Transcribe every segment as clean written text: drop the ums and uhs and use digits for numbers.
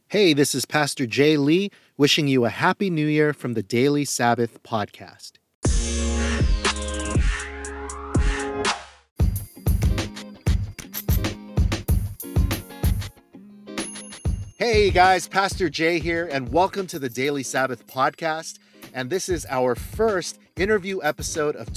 Hey, this is Pastor Jay Lee wishing you a happy new year from the Daily Sabbath podcast. Hey guys, Pastor Jay here, and welcome to the Daily Sabbath podcast. And this is our first interview episode of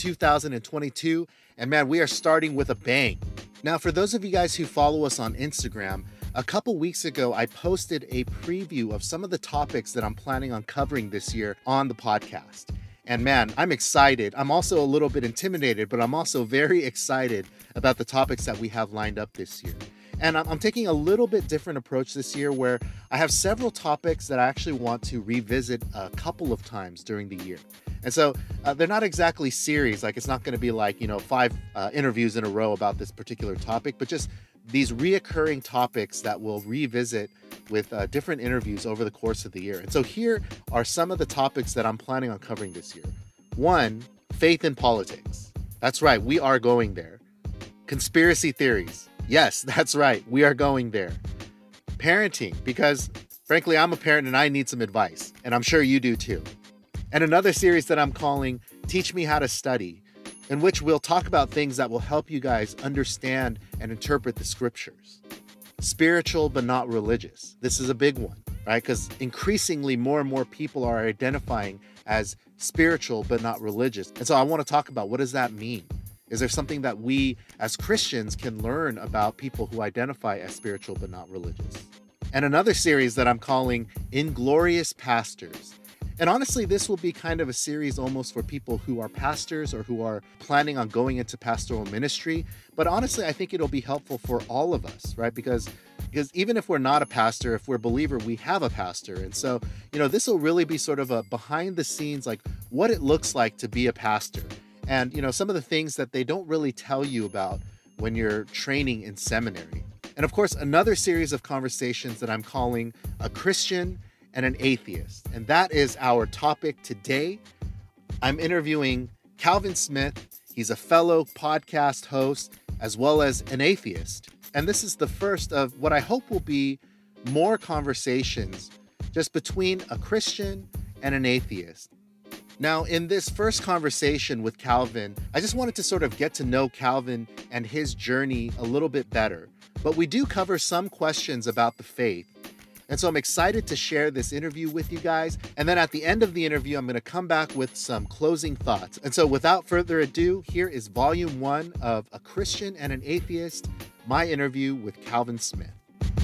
2022. And man, we are starting with a bang. Now, for those of you guys who follow us on Instagram, a couple weeks ago, I posted a preview of some of the topics that I'm planning on covering this year on the podcast. And man, I'm excited. I'm also a little bit intimidated, but I'm also very excited about the topics that we have lined up this year. And I'm taking a little bit different approach this year where I have several topics that I actually want to revisit a couple of times during the year. And so they're not exactly series, like it's not going to be like, 5 interviews in a row about this particular topic, but just these reoccurring topics that we'll revisit with different interviews over the course of the year. And so here are some of the topics that I'm planning on covering this year. 1, faith in politics. That's right, we are going there. Conspiracy theories. Yes, that's right, we are going there. Parenting, because frankly, I'm a parent and I need some advice, and I'm sure you do too. And another series that I'm calling Teach Me How to Study, in which we'll talk about things that will help you guys understand and interpret the scriptures. Spiritual but not religious. This is a big one, right? Because increasingly more and more people are identifying as spiritual but not religious. And so I want to talk about, what does that mean? Is there something that we as Christians can learn about people who identify as spiritual but not religious? And another series that I'm calling Inglorious Pastors. And honestly, this will be kind of a series almost for people who are pastors or who are planning on going into pastoral ministry. But honestly, I think it'll be helpful for all of us, right? Because even if we're not a pastor, if we're a believer, we have a pastor. And so, this will really be sort of a behind the scenes, like what it looks like to be a pastor. And, some of the things that they don't really tell you about when you're training in seminary. And of course, another series of conversations that I'm calling A Christian and an Atheist. And that is our topic today. I'm interviewing Calvin Smith. He's a fellow podcast host as well as an atheist. And this is the first of what I hope will be more conversations just between a Christian and an atheist. Now, in this first conversation with Calvin, I just wanted to sort of get to know Calvin and his journey a little bit better. But we do cover some questions about the faith. And so I'm excited to share this interview with you guys. And then at the end of the interview, I'm going to come back with some closing thoughts. And so without further ado, here is volume 1 of A Christian and an Atheist, my interview with Calvin Smith.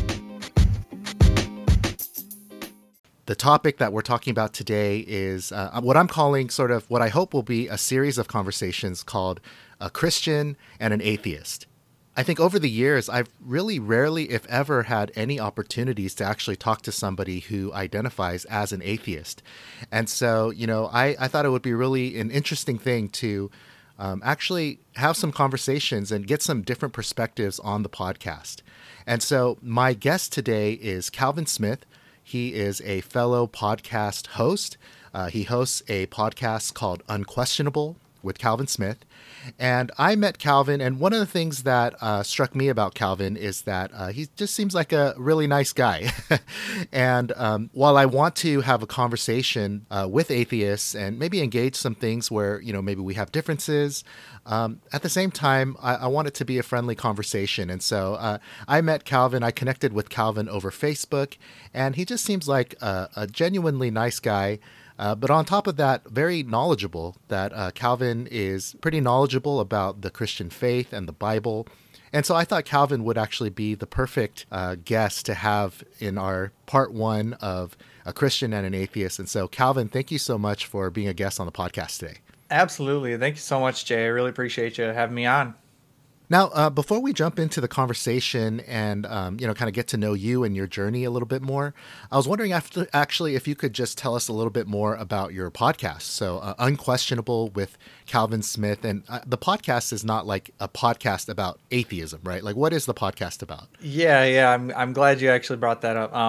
The topic that we're talking about today is what I'm calling sort of what I hope will be a series of conversations called A Christian and an Atheist. I think over the years, I've really rarely, if ever, had any opportunities to actually talk to somebody who identifies as an atheist. And so, I thought it would be really an interesting thing to actually have some conversations and get some different perspectives on the podcast. And so my guest today is Calvin Smith. He is a fellow podcast host. He hosts a podcast called Unquestionable with Calvin Smith. And I met Calvin, and one of the things that struck me about Calvin is that he just seems like a really nice guy. And while I want to have a conversation with atheists and maybe engage some things where, maybe we have differences, at the same time, I want it to be a friendly conversation. And so I met Calvin, I connected with Calvin over Facebook, and he just seems like a genuinely nice guy. But on top of that, very knowledgeable, that Calvin is pretty knowledgeable about the Christian faith and the Bible. And so I thought Calvin would actually be the perfect guest to have in our part 1 of A Christian and an Atheist. And so Calvin, thank you so much for being a guest on the podcast today. Absolutely. Thank you so much, Jay. I really appreciate you having me on. Now, before we jump into the conversation and, kind of get to know you and your journey a little bit more, I was wondering if you could just tell us a little bit more about your podcast. So Unquestionable with Calvin Smith. And the podcast is not like a podcast about atheism, right? Like, what is the podcast about? Yeah. I'm glad you actually brought that up.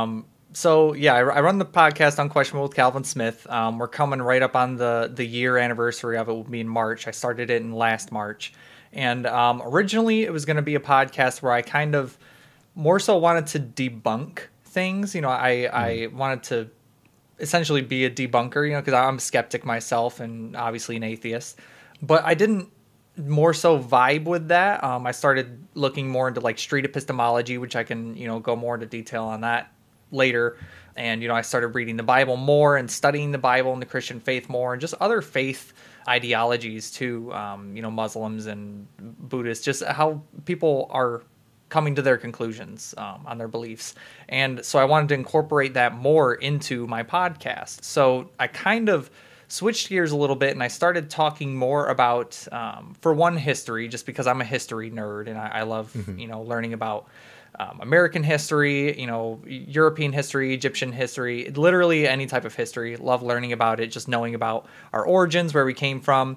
I run the podcast Unquestionable with Calvin Smith. We're coming right up on the year anniversary of it. Will be in March. I started it in last March. And originally it was going to be a podcast where I kind of more so wanted to debunk things. I wanted to essentially be a debunker, because I'm a skeptic myself and obviously an atheist. But I didn't more so vibe with that. I started looking more into like street epistemology, which I can, go more into detail on that later. And, I started reading the Bible more and studying the Bible and the Christian faith more and just other faith ideologies too, Muslims and Buddhists, just how people are coming to their conclusions on their beliefs. And so I wanted to incorporate that more into my podcast. So I kind of switched gears a little bit and I started talking more about, for one, history, just because I'm a history nerd and I love, learning about American history, European history, Egyptian history, literally any type of history. Love learning about it, just knowing about our origins, where we came from,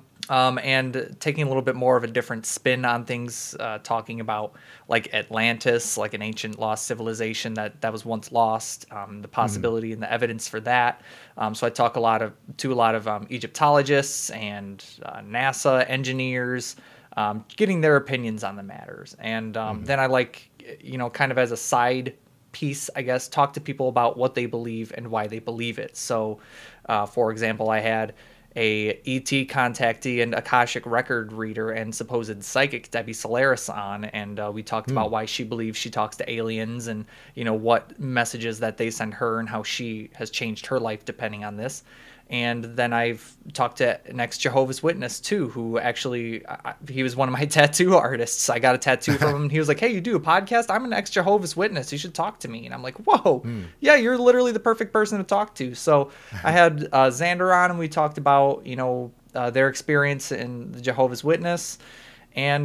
and taking a little bit more of a different spin on things, talking about like Atlantis, like an ancient lost civilization that was once lost, the possibility and the evidence for that. So I talk to a lot of Egyptologists and NASA engineers, getting their opinions on the matters. And then I like, kind of as a side piece, I guess, talk to people about what they believe and why they believe it. So, for example, I had a ET contactee and Akashic record reader and supposed psychic Debbie Solaris on, and we talked about why she believes she talks to aliens and, what messages that they send her and how she has changed her life depending on this. And then I've talked to an ex-Jehovah's Witness, too, who actually, he was one of my tattoo artists. I got a tattoo from him. He was like, hey, you do a podcast? I'm an ex-Jehovah's Witness. You should talk to me. And I'm like, whoa, yeah, you're literally the perfect person to talk to. So I had Xander on, and we talked about, their experience in the Jehovah's Witness. And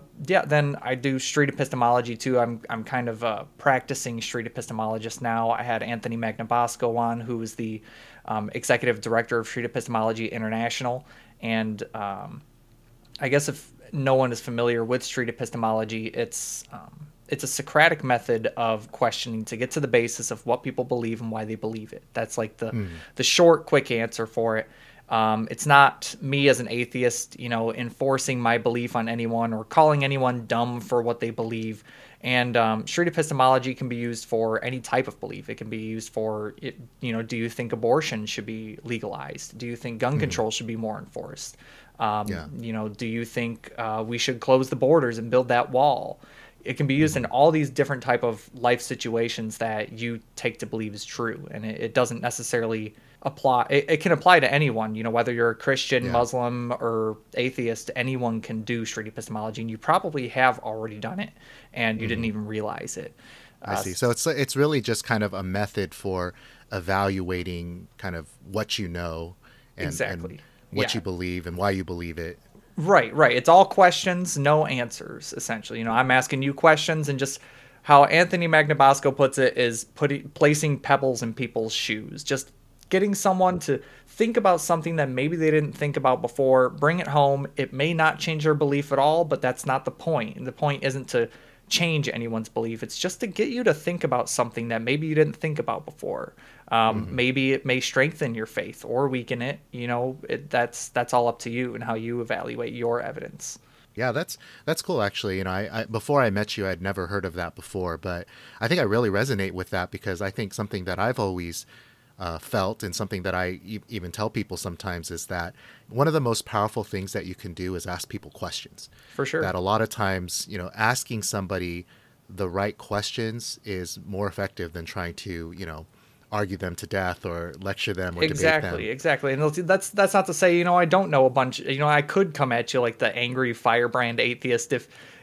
then I do street epistemology too. I'm kind of a practicing street epistemologist now. I had Anthony Magnabosco on, who is the executive director of Street Epistemology International. And I guess if no one is familiar with street epistemology, it's a Socratic method of questioning to get to the basis of what people believe and why they believe it. That's like the short, quick answer for it. It's not me as an atheist, enforcing my belief on anyone or calling anyone dumb for what they believe. And street epistemology can be used for any type of belief. It can be used for, do you think abortion should be legalized? Do you think gun control should be more enforced? Do you think we should close the borders and build that wall? It can be used in all these different type of life situations that you take to believe is true. And it doesn't necessarily apply. It can apply to anyone, whether you're a Christian, Muslim, or atheist. Anyone can do street epistemology, and you probably have already done it, and you didn't even realize it. I see. So it's really just kind of a method for evaluating kind of what you know and what you believe and why you believe it. Right. It's all questions, no answers, essentially. I'm asking you questions, and just how Anthony Magnabosco puts it is placing pebbles in people's shoes. Just getting someone to think about something that maybe they didn't think about before, bring it home. It may not change their belief at all, but that's not the point. And the point isn't to change anyone's belief. It's just to get you to think about something that maybe you didn't think about before. Maybe it may strengthen your faith or weaken it. That's all up to you and how you evaluate your evidence. Yeah, that's cool, actually. I before I met you, I'd never heard of that before, but I think I really resonate with that, because I think something that I've always felt, and something that I even tell people sometimes, is that one of the most powerful things that you can do is ask people questions. For sure. That a lot of times, asking somebody the right questions is more effective than trying to, argue them to death or lecture them or debate them. Exactly. And that's not to say, I don't know a bunch, I could come at you like the angry firebrand atheist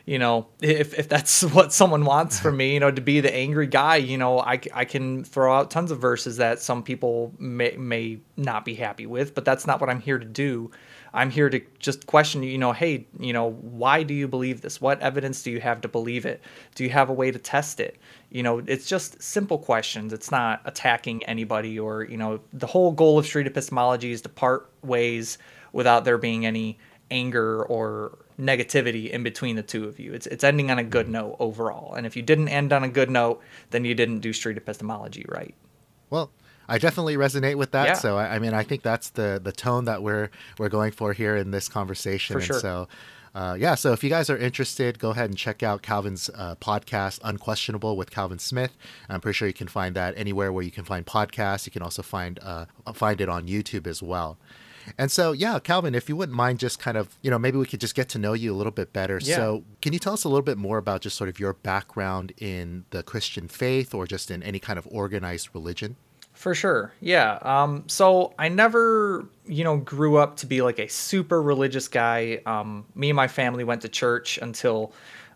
if that's what someone wants from me, to be the angry guy. I can throw out tons of verses that some people may not be happy with, but that's not what I'm here to do. I'm here to just question you, hey, why do you believe this? What evidence do you have to believe it? Do you have a way to test it? It's just simple questions. It's not attacking anybody, or, the whole goal of street epistemology is to part ways without there being any anger or negativity in between the two of you. It's ending on a good note overall. And if you didn't end on a good note, then you didn't do street epistemology right. Well, I definitely resonate with that. Yeah. So I think that's the tone that we're going for here in this conversation. For sure. And so Yeah, so if you guys are interested, go ahead and check out Calvin's podcast, Unquestionable with Calvin Smith. I'm pretty sure you can find that anywhere where you can find podcasts. You can also find it on YouTube as well. And so, yeah, Calvin, if you wouldn't mind just kind of, maybe we could just get to know you a little bit better. Yeah. So can you tell us a little bit more about just sort of your background in the Christian faith or just in any kind of organized religion? For sure. Yeah. So I never, grew up to be like a super religious guy. Me and my family went to church until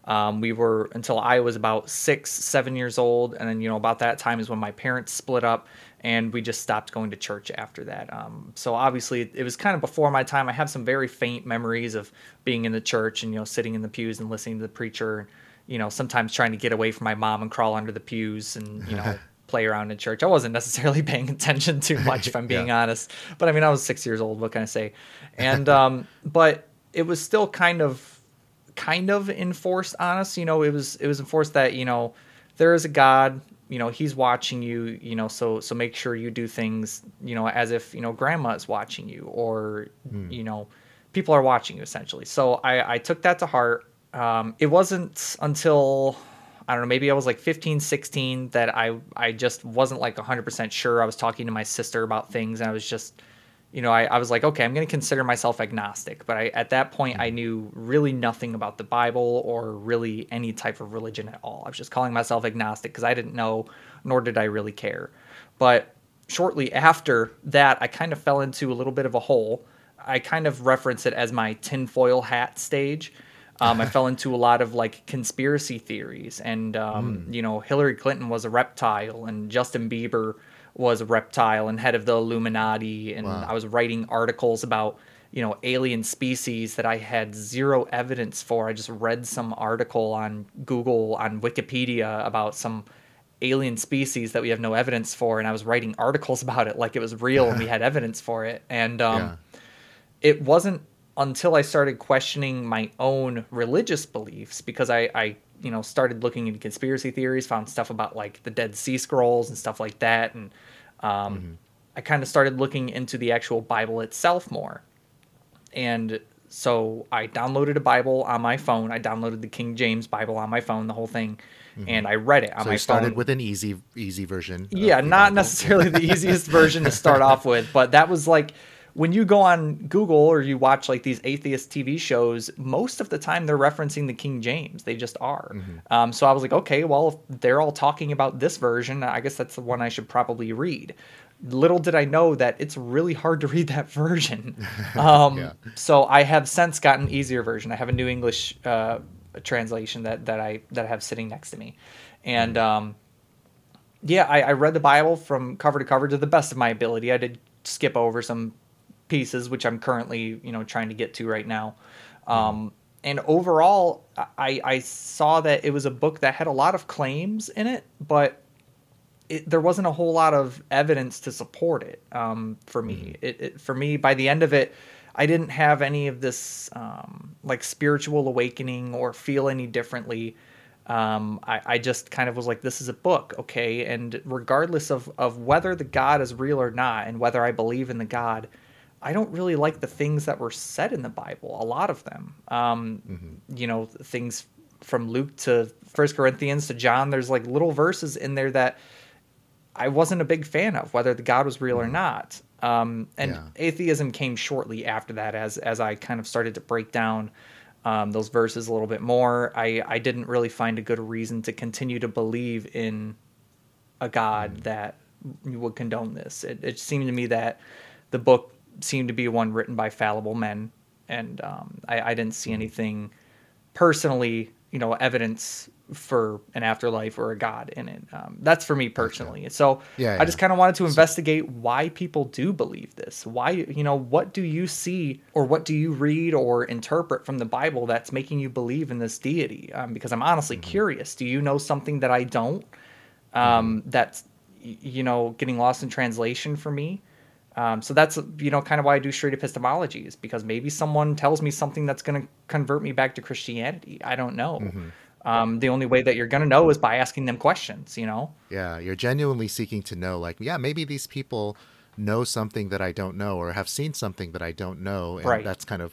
until I was about 6, 7 years old. And then, about that time is when my parents split up and we just stopped going to church after that. So obviously it was kind of before my time. I have some very faint memories of being in the church and, sitting in the pews and listening to the preacher, sometimes trying to get away from my mom and crawl under the pews and, play around in church. I wasn't necessarily paying attention too much, if I'm being honest. But I mean, I was 6 years old. What can I say? And but it was still kind of enforced on us. It was enforced that there is a God. He's watching you. So make sure you do things. As if grandma is watching you, or people are watching you essentially. So I took that to heart. It wasn't until I don't know, maybe I was like 15, 16 that I just wasn't like 100% sure. I was talking to my sister about things and I was just, I was like, okay, I'm going to consider myself agnostic. But at that point, I knew really nothing about the Bible or really any type of religion at all. I was just calling myself agnostic because I didn't know, nor did I really care. But shortly after that, I kind of fell into a little bit of a hole. I kind of reference it as my tinfoil hat stage. I fell into a lot of like conspiracy theories and, Hillary Clinton was a reptile and Justin Bieber was a reptile and head of the Illuminati. And I was writing articles about, alien species that I had zero evidence for. I just read some article on Google, on Wikipedia about some alien species that we have no evidence for. And I was writing articles about it like it was real and we had evidence for it. And it wasn't until I started questioning my own religious beliefs, because I started looking into conspiracy theories, found stuff about like the Dead Sea Scrolls and stuff like that. And I kind of started looking into the actual Bible itself more. And so I downloaded a Bible on my phone. I downloaded the King James Bible on my phone, the whole thing. And I read it on my phone. So you started with an easy version. Yeah, not necessarily the easiest version to start off with, but that was like, when you go on Google or you watch like these atheist TV shows, most of the time they're referencing the King James. They just are. So I was like, okay, well, if they're all talking about this version, I guess that's the one I should probably read. Little did I know that it's really hard to read that version. So I have since gotten an easier version. I have a New English translation that I have sitting next to me. And I read the Bible from cover to cover to the best of my ability. I did skip over some pieces, which I'm currently, trying to get to right now. And overall, I saw that it was a book that had a lot of claims in it, but there wasn't a whole lot of evidence to support it. For me, for me, by the end of it, I didn't have any of this like spiritual awakening or feel any differently. I just kind of was like, this is a book, okay? And regardless of whether the God is real or not, and whether I believe in the God, I don't really like the things that were said in the Bible, a lot of them. Things from Luke to 1 Corinthians to John, there's like little verses in there that I wasn't a big fan of, whether the God was real or not. Atheism came shortly after that as I kind of started to break down those verses a little bit more. I didn't really find a good reason to continue to believe in a God that would condone this. It seemed to me that the book seemed to be one written by fallible men, and I didn't see anything personally, evidence for an afterlife or a God in it. That's for me personally. So I just kind of wanted to investigate why people do believe this. Why, what do you see or what do you read or interpret from the Bible that's making you believe in this deity? Because I'm honestly curious. Do you know something that I don't? That's, getting lost in translation for me. So that's, kind of why I do straight epistemology, is because maybe someone tells me something that's going to convert me back to Christianity. I don't know. The only way that you're going to know is by asking them questions, Yeah, you're genuinely seeking to know, like, maybe these people know something that I don't know or have seen something that I don't know. And that's kind of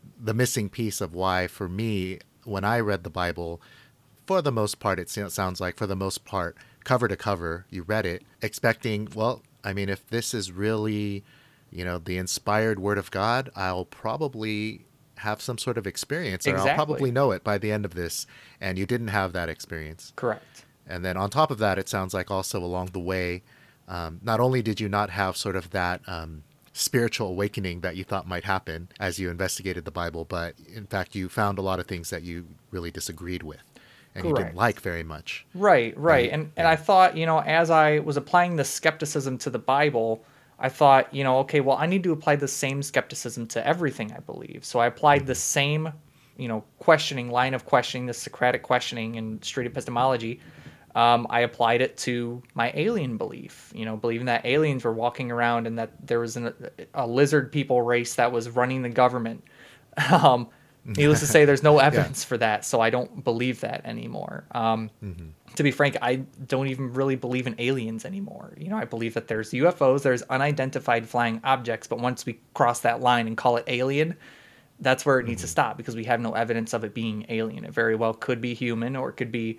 the missing piece of why, for me, when I read the Bible, for the most part, it sounds like, for the most part, cover to cover, you read it expecting, well, I mean, if this is really, the inspired word of God, I'll probably have some sort of experience, or I'll Exactly. probably know it by the end of this. And you didn't have that experience. Correct. And then on top of that, it sounds like also along the way, not only did you not have sort of that spiritual awakening that you thought might happen as you investigated the Bible, but in fact, you found a lot of things that you really disagreed with and you didn't Correct. like very much. Right, right. Right? And Yeah. I thought, as I was applying the skepticism to the Bible, I thought, okay, well, I need to apply the same skepticism to everything I believe. So I applied the same, line of questioning, the Socratic questioning and straight epistemology. I applied it to my alien belief, believing that aliens were walking around and that there was a lizard people race that was running the government. Um, Needless to say, there's no Yeah. evidence for that, so I don't believe that anymore. To be frank, I don't even really believe in aliens anymore. I believe that there's UFOs, there's unidentified flying objects, but once we cross that line and call it alien, that's where it needs to stop because we have no evidence of it being alien. It very well could be human, or it could be,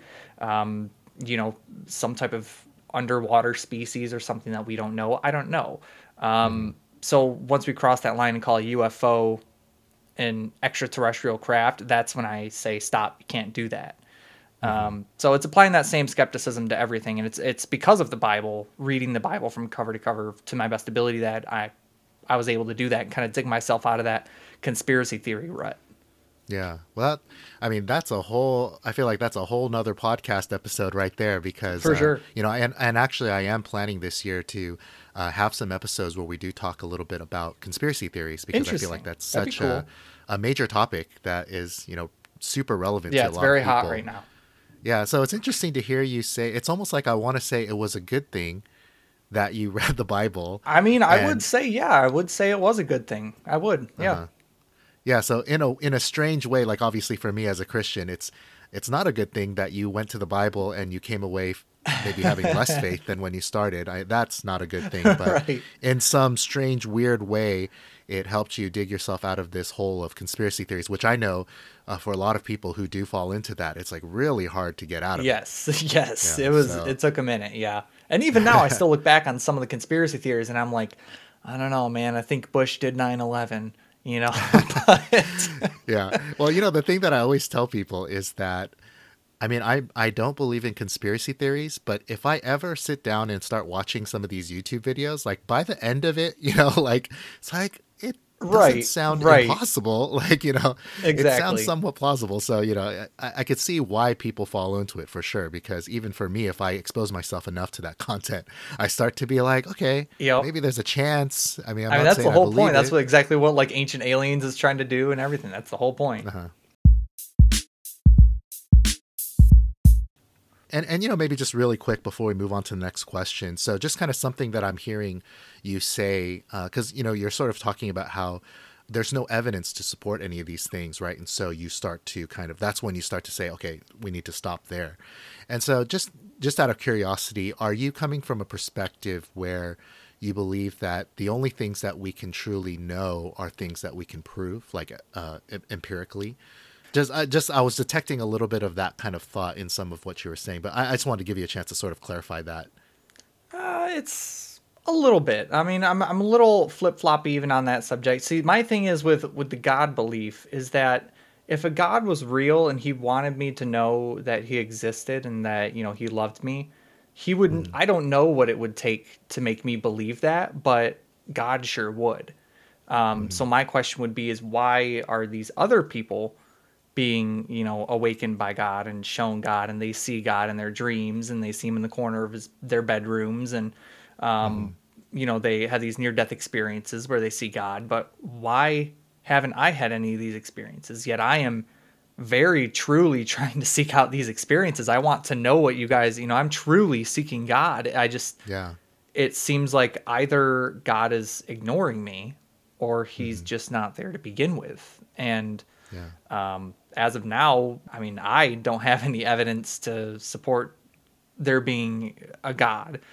some type of underwater species or something that we don't know. I don't know. So once we cross that line and call a UFO an extraterrestrial craft, that's when I say stop. You can't do that. So it's applying that same skepticism to everything, and it's because of the Bible, reading the Bible from cover to cover to my best ability, that I was able to do that and kind of dig myself out of that conspiracy theory rut. Yeah. Well, I mean, I feel like that's a whole nother podcast episode right there because, For sure. and actually I am planning this year to have some episodes where we do talk a little bit about conspiracy theories because I feel like Interesting. that's That'd be such cool. a major topic that is, super relevant Yeah, to a it's lot of very people. hot right now. Yeah. So it's interesting to hear you say, it's almost like I want to say it was a good thing that you read the Bible. I mean, I would And say, yeah, I would say it was a good thing. I would, yeah. yeah, so in a strange way, like obviously for me as a Christian, it's not a good thing that you went to the Bible and you came away maybe having less faith than when you started. That's not a good thing, but Right. in some strange, weird way, it helped you dig yourself out of this hole of conspiracy theories, which I know for a lot of people who do fall into that, it's like really hard to get out of it. Yes, yes. Yeah, It so took a minute, yeah. And even now I still look back on some of the conspiracy theories and I'm like, I don't know, man. I think Bush did 9/11, but yeah. Well, the thing that I always tell people is that I mean, I don't believe in conspiracy theories, but if I ever sit down and start watching some of these YouTube videos, like by the end of it, like it's like it doesn't right, sound right. impossible. Like, it sounds Exactly. somewhat plausible. So, I could see why people fall into it for sure. Because even for me, if I expose myself enough to that content, I start to be like, okay, Yep. maybe there's a chance. I mean, I'm I mean, not that's the saying I whole point. believe That's it. exactly what like Ancient Aliens is trying to do and everything. That's the whole point. Uh-huh. And maybe just really quick before we move on to the next question. So just kind of something that I'm hearing you say, because you're sort of talking about how there's no evidence to support any of these things, right? And so you start to that's when you start to say, okay, we need to stop there. And so just out of curiosity, are you coming from a perspective where you believe that the only things that we can truly know are things that we can prove, like empirically? I was detecting a little bit of that kind of thought in some of what you were saying, but I just wanted to give you a chance to sort of clarify that. It's a little bit. I mean, I'm a little flip floppy even on that subject. See, my thing is with the God belief is that if a God was real and he wanted me to know that he existed and that he loved me, he wouldn't. Mm-hmm. I don't know what it would take to make me believe that, but God sure would. So my question would be: is why are these other people being awakened by God and shown God, and they see God in their dreams and they see him in the corner of their bedrooms, and Mm-hmm. they have these near death experiences where they see God, but why haven't I had any of these experiences yet? I am very truly trying to seek out these experiences. I want to know what you guys, I'm truly seeking God. Yeah. It seems like either God is ignoring me or he's Mm-hmm. just not there to begin with. And Yeah. as of now, I mean, I don't have any evidence to support there being a God.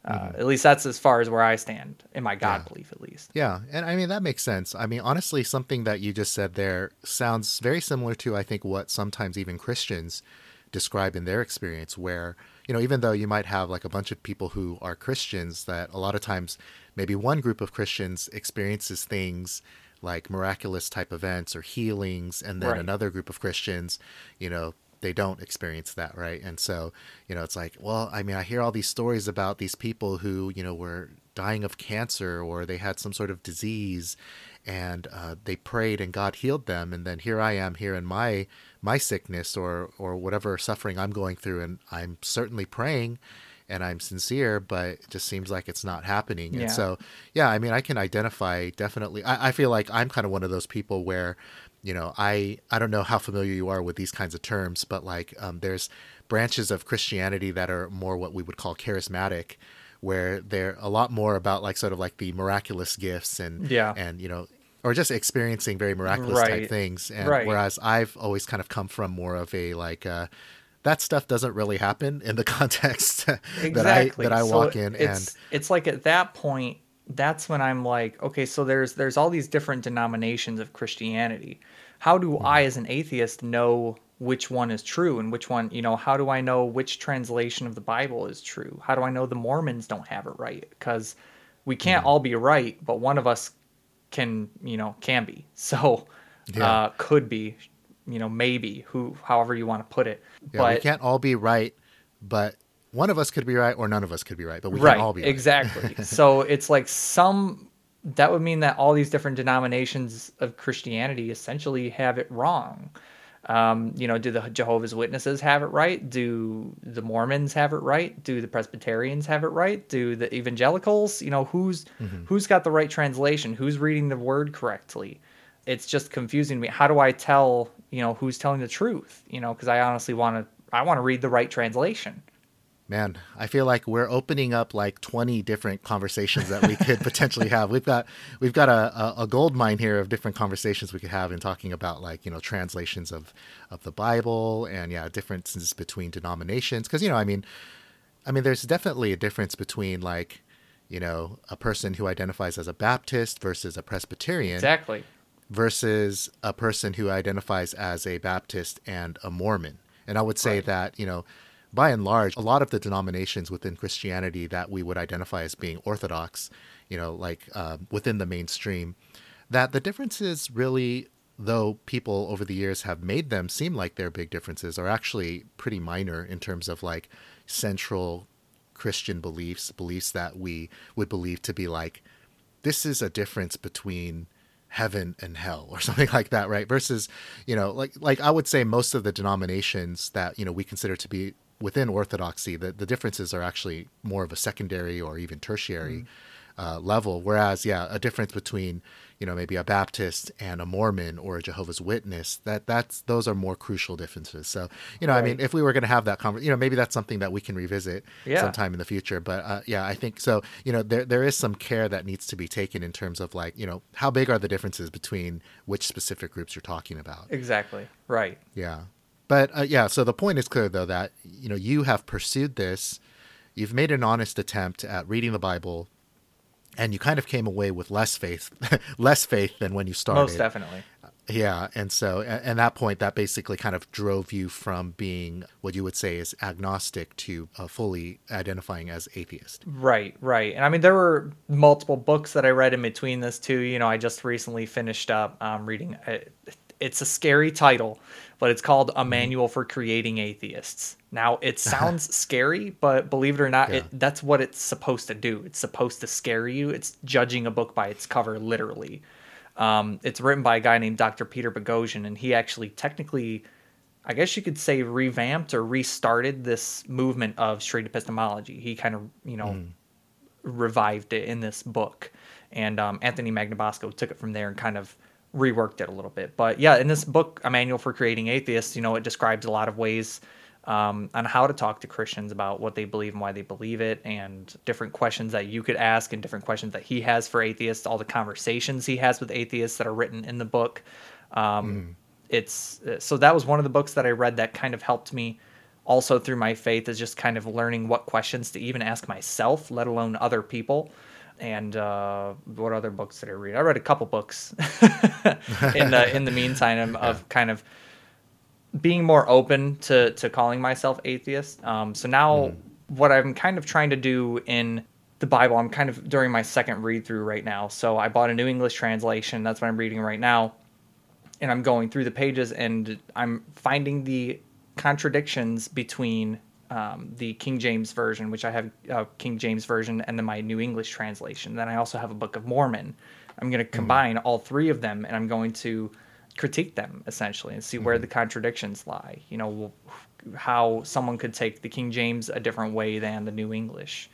At least that's as far as where I stand in my God Yeah. belief, at least. Yeah, and I mean that makes sense. I mean, honestly, something that you just said there sounds very similar to I think what sometimes even Christians describe in their experience where, even though you might have like a bunch of people who are Christians that a lot of times maybe one group of Christians experiences things like miraculous type events or healings and then Right. another group of Christians, they don't experience that, right? And so, it's like, well, I mean, I hear all these stories about these people who, were dying of cancer or they had some sort of disease and they prayed and God healed them. And then here I am here in my sickness or whatever suffering I'm going through. And I'm certainly praying and I'm sincere, but it just seems like it's not happening. And Yeah. so, yeah, I mean, I can identify definitely. I feel like I'm kind of one of those people where, I don't know how familiar you are with these kinds of terms, but like there's branches of Christianity that are more what we would call charismatic, where they're a lot more about like sort of like the miraculous gifts Yeah. and or just experiencing very miraculous type Right. things. And Right. whereas I've always kind of come from more of a like that stuff doesn't really happen in the context that Exactly. I So walk in. And it's like at that point, that's when I'm like, okay, so there's all these different denominations of Christianity. How do I, Mhm. as an atheist, know which one is true and which one, how do I know which translation of the Bible is true? How do I know the Mormons don't have it right? Because we can't Mhm. all be right, but one of us can be. So Yeah. could be, maybe, however you want to put it. Yeah, we But can't all be right, but one of us could be right or none of us could be right, but we can't right, all be right. exactly. So it's like that would mean that all these different denominations of Christianity essentially have it wrong. Do the Jehovah's Witnesses have it right? Do the Mormons have it right? Do the Presbyterians have it right? Do the evangelicals? Hmm. Who's got the right translation? Who's reading the word correctly? It's just confusing me. How do I tell, who's telling the truth? Because I honestly I want to read the right translation. Man, I feel like we're opening up like 20 different conversations that we could potentially have. We've got a gold mine here of different conversations we could have in talking about like, translations of the Bible and yeah, differences between denominations. Because, I mean, there's definitely a difference between like, a person who identifies as a Baptist versus a Presbyterian Exactly. versus a person who identifies as a Baptist and a Mormon. And I would say Right. that, by and large, a lot of the denominations within Christianity that we would identify as being orthodox, like within the mainstream, that the differences really, though people over the years have made them seem like they're big differences, are actually pretty minor in terms of like central Christian beliefs that we would believe to be like, this is a difference between heaven and hell or something like that, right? Versus, like I would say most of the denominations that, we consider to be within orthodoxy, the differences are actually more of a secondary or even tertiary Mm. level. Whereas, yeah, a difference between, maybe a Baptist and a Mormon or a Jehovah's Witness, those are more crucial differences. So, I mean, Right. if we were going to have that conversation, maybe that's something that we can revisit Yeah. sometime in the future. But yeah, I think so. There is some care that needs to be taken in terms of like, how big are the differences between which specific groups you're talking about. Exactly. Right. Yeah. But yeah, so the point is clear though that, you have pursued this, you've made an honest attempt at reading the Bible, and you kind of came away with less faith, less faith than when you Most started. definitely. Yeah, and so at that point, that basically kind of drove you from being what you would say is agnostic to fully identifying as atheist. Right, right. And I mean, there were multiple books that I read in between this too. I just recently finished up reading. It's a scary title, but it's called A Hmm. Manual for Creating Atheists. Now, it sounds scary, but believe it or not, Yeah. that's what it's supposed to do. It's supposed to scare you. It's judging a book by its cover, literally. It's written by a guy named Dr. Peter Boghossian, and he actually technically, I guess you could say, revamped or restarted this movement of straight epistemology. He kind of, Mm. revived it in this book, and Anthony Magnabosco took it from there and kind of reworked it a little bit. But yeah, in this book, A Manual for Creating Atheists, it describes a lot of ways on how to talk to Christians about what they believe and why they believe it, and different questions that you could ask and different questions that he has for atheists, all the conversations he has with atheists that are written in the book. Um, Mm. it's so that was one of the books that I read that kind of helped me also through my faith is just kind of learning what questions to even ask myself, let alone other people. And what other books did I read? I read a couple books in the meantime of kind of being more open to calling myself atheist. So now what I'm kind of trying to do in the Bible, I'm kind of during my second read through right now. So I bought a New English translation. That's what I'm reading right now. And I'm going through the pages and I'm finding the contradictions between the King James Version, which I have King James Version, and then my New English translation. Then I also have a Book of Mormon. I'm going to combine all three of them, and I'm going to critique them essentially and see where the contradictions lie. You know, how someone could take the King James a different way than the New English.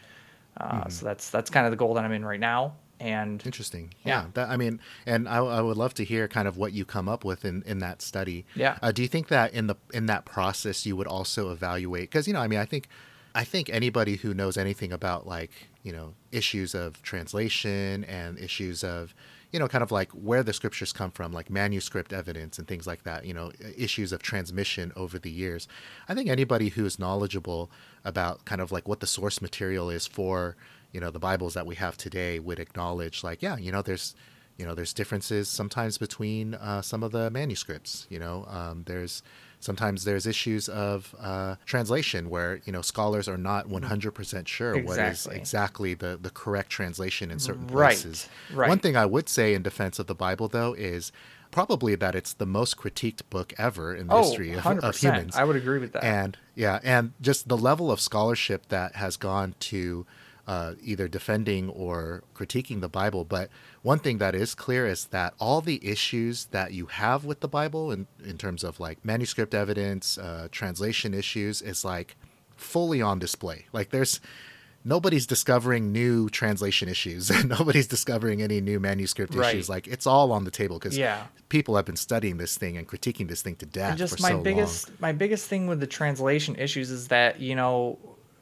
So that's kind of the goal that I'm in right now. And interesting. Yeah. I mean, and I would love to hear kind of what you come up with in that study. Yeah. Do you think that in that process you would also evaluate? Because, you know, I mean, I think anybody who knows anything about, like, you know, issues of translation and issues of, you know, kind of like where the scriptures come from, like manuscript evidence and things like that, you know, issues of transmission over the years. I think anybody who is knowledgeable about kind of like what the source material is for, you know, the Bibles that we have today would acknowledge, like, yeah, you know, there's differences sometimes between some of the manuscripts. You know, sometimes there's issues of translation where, you know, scholars are not 100% sure what is exactly the correct translation in certain places. Right. One thing I would say in defense of the Bible, though, is probably that it's the most critiqued book ever in the history of humans. I would agree with that. And just the level of scholarship that has gone to either defending or critiquing the Bible. But one thing that is clear is that all the issues that you have with the Bible in terms of like manuscript evidence, translation issues, is like fully on display. Like nobody's discovering new translation issues and nobody's discovering any new manuscript issues. Like, it's all on the table because people have been studying this thing and critiquing this thing to death for so long. My biggest thing with the translation issues is that, you know,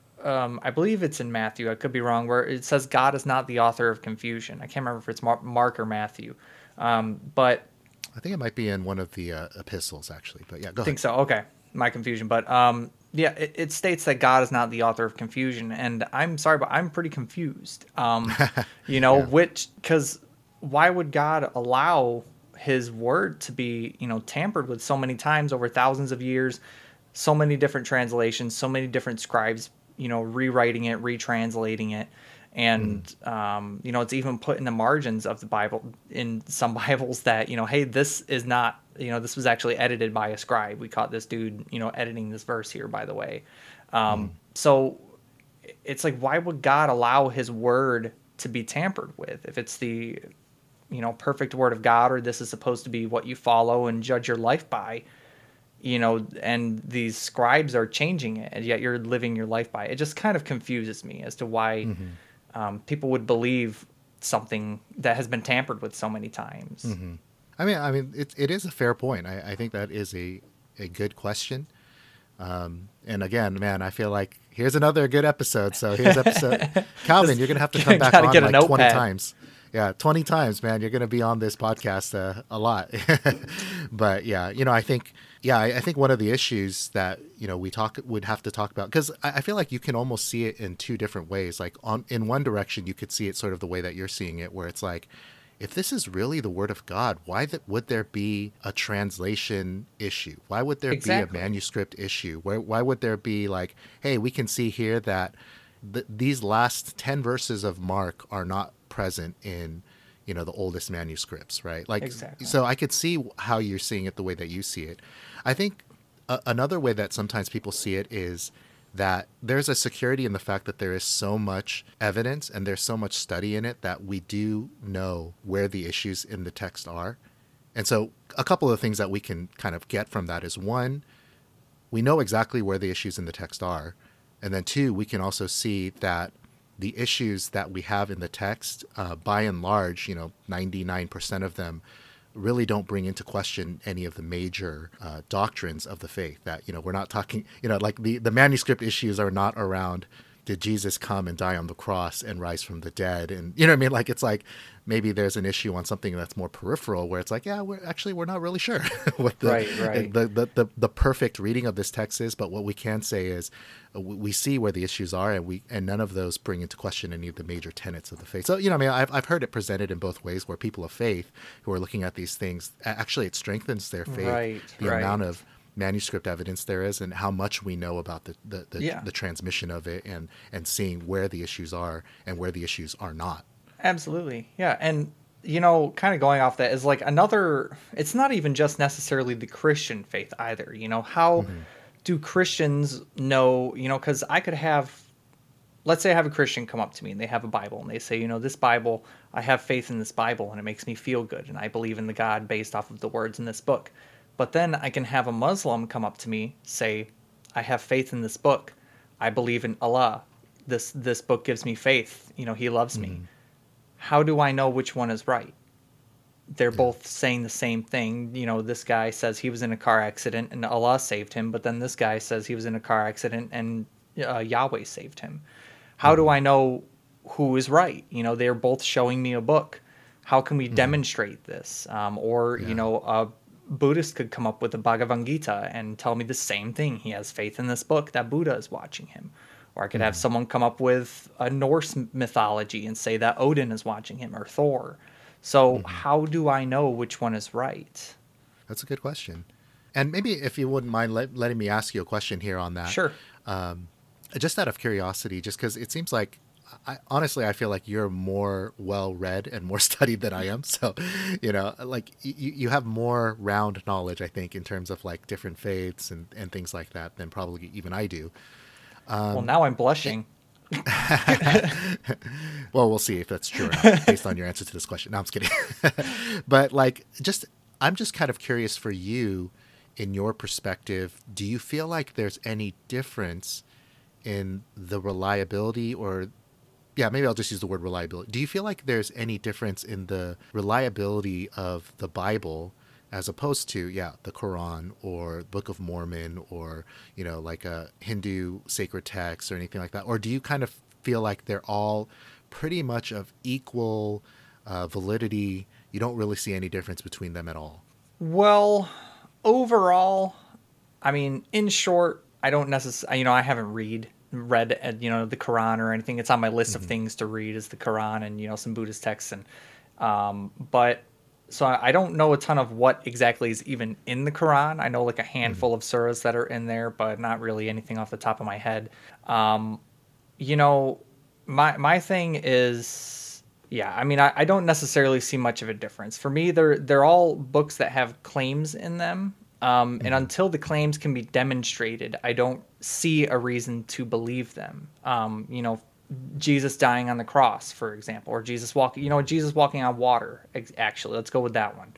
I believe it's in Matthew, I could be wrong, where it says God is not the author of confusion. I can't remember if it's Mark or Matthew. But I think it might be in one of the epistles, actually. But yeah, go ahead. I think so. Okay. My confusion. But yeah, it states that God is not the author of confusion. And I'm sorry, but I'm pretty confused. You know, because why would God allow his word to be, you know, tampered with so many times over thousands of years, so many different translations, so many different scribes, you know, rewriting it, retranslating it. And, you know, it's even put in the margins of the Bible in some Bibles that, you know, hey, this is not, you know, this was actually edited by a scribe. We caught this dude, you know, editing this verse here, by the way. So it's like, why would God allow his word to be tampered with if it's the, you know, perfect word of God, or this is supposed to be what you follow and judge your life by? You know, and these scribes are changing it, and yet you're living your life by it. It just kind of confuses me as to why people would believe something that has been tampered with so many times. I mean, it is a fair point. I think that is a good question. And again, man, I feel like here's another good episode. So here's episode. Calvin, you're going to have to come back on like 20 times. Yeah, 20 times, man. You're going to be on this podcast a lot. But yeah, you know, I think one of the issues that, you know, would have to talk about, because I feel like you can almost see it in two different ways. Like in one direction, you could see it sort of the way that you're seeing it, where it's like, if this is really the word of God, why would there be a translation issue? Why would there be a manuscript issue? Why would there be like, hey, we can see here that these last 10 verses of Mark are not present in, you know, the oldest manuscripts, right? Like, so I could see how you're seeing it the way that you see it. I think another way that sometimes people see it is that there's a security in the fact that there is so much evidence and there's so much study in it that we do know where the issues in the text are. And so a couple of things that we can kind of get from that is, one, we know exactly where the issues in the text are. And then two, we can also see that the issues that we have in the text, by and large, you know, 99% of them really don't bring into question any of the major doctrines of the faith. That, you know, we're not talking, you know, like the manuscript issues are not around did Jesus come and die on the cross and rise from the dead? And you know what I mean? Like, it's like maybe there's an issue on something that's more peripheral where it's like, yeah, we're not really sure what Right. the perfect reading of this text is. But what we can say is we see where the issues are, and none of those bring into question any of the major tenets of the faith. So, you know, I mean, I've heard it presented in both ways, where people of faith who are looking at these things, actually it strengthens their faith, the amount of manuscript evidence there is and how much we know about the transmission of it, and seeing where the issues are and where the issues are not. Absolutely. Yeah. And, you know, kind of going off that is like another, it's not even just necessarily the Christian faith either. You know, how do Christians know, you know, because I could have, let's say I have a Christian come up to me and they have a Bible and they say, you know, this Bible, I have faith in this Bible and it makes me feel good and I believe in the God based off of the words in this book. But then I can have a Muslim come up to me, say, I have faith in this book. I believe in Allah. This book gives me faith. You know, he loves me. How do I know which one is right? They're both saying the same thing. You know, this guy says he was in a car accident and Allah saved him, but then this guy says he was in a car accident and Yahweh saved him. How do I know who is right? You know, they're both showing me a book. How can we demonstrate this? You know, a Buddhist could come up with the Bhagavad Gita and tell me the same thing. He has faith in this book that Buddha is watching him. Or I could have someone come up with a Norse mythology and say that Odin is watching him, or Thor. So how do I know which one is right? That's a good question. And maybe if you wouldn't mind letting me ask you a question here on that. Sure. Just out of curiosity, just because it seems like, honestly, I feel like you're more well-read and more studied than I am. So, you know, like you have more round knowledge, I think, in terms of like different faiths and things like that than probably even I do. Well, now I'm blushing. Well, we'll see if that's true or not based on your answer to this question. No, I'm just kidding. But like, I'm just kind of curious for you, in your perspective, do you feel like there's any difference in the reliability, or maybe I'll just use the word reliability. Do you feel like there's any difference in the reliability of the Bible as opposed to, the Quran or Book of Mormon, or, you know, like a Hindu sacred text or anything like that? Or do you kind of feel like they're all pretty much of equal validity? You don't really see any difference between them at all? Well, overall, I mean, in short, I don't necessarily, you know, I haven't read, you know, the Quran or anything. It's on my list of things to read, is the Quran and, you know, some Buddhist texts. And, but so I don't know a ton of what exactly is even in the Quran. I know like a handful of surahs that are in there, but not really anything off the top of my head. You know, my thing is, I mean, I don't necessarily see much of a difference. For me, they're all books that have claims in them. And until the claims can be demonstrated, I don't see a reason to believe them. You know, Jesus dying on the cross, for example, or Jesus walking on water. Actually, let's go with that one.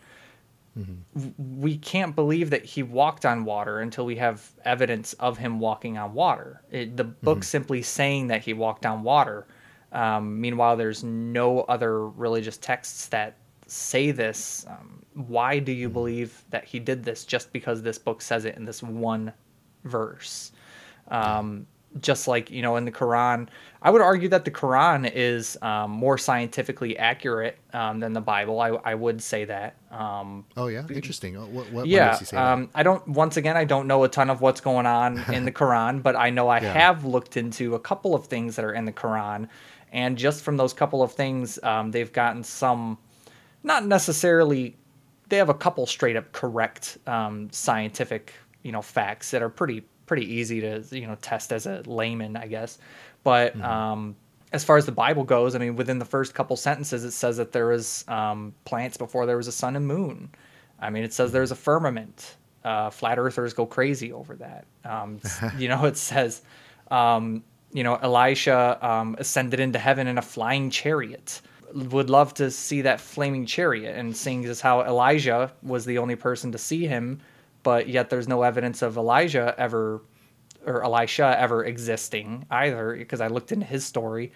We can't believe that he walked on water until we have evidence of him walking on water. The book simply saying that he walked on water. Meanwhile, there's no other religious texts that say this. Why do you believe that he did this just because this book says it in this one verse? Just like, you know, in the Quran, I would argue that the Quran is more scientifically accurate than the Bible. I would say that. Oh yeah, interesting. What makes you say that? I don't know a ton of what's going on in the Quran, but I know I have looked into a couple of things that are in the Quran, and just from those couple of things, they've gotten some, not necessarily, they have a couple straight up correct scientific, you know, facts that are pretty easy to, you know, test as a layman, I guess. But as far as the Bible goes, I mean, within the first couple sentences, it says that there was plants before there was a sun and moon. I mean, it says there's a firmament. Flat earthers go crazy over that. You know, it says, you know, Elisha ascended into heaven in a flying chariot. Would love to see that flaming chariot, and seeing as how Elijah was the only person to see him, but yet there's no evidence of Elisha ever existing either, because I looked into his story.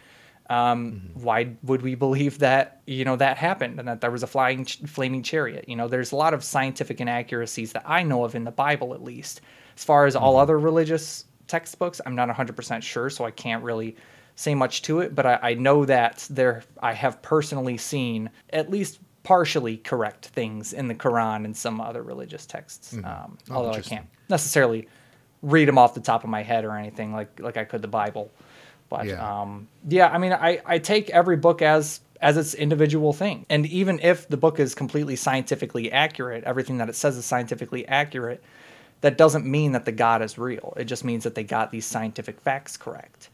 Why would we believe that, you know, that happened and that there was a flaming chariot? You know, there's a lot of scientific inaccuracies that I know of in the Bible, at least. As far as all other religious textbooks. I'm not 100% sure, so I can't really say much to it, but I know that I have personally seen at least partially correct things in the Quran and some other religious texts. Although I can't necessarily read them off the top of my head or anything like I could the Bible. But yeah, I mean, I take every book as its individual thing. And even if the book is completely scientifically accurate, everything that it says is scientifically accurate, that doesn't mean that the God is real. It just means that they got these scientific facts correct.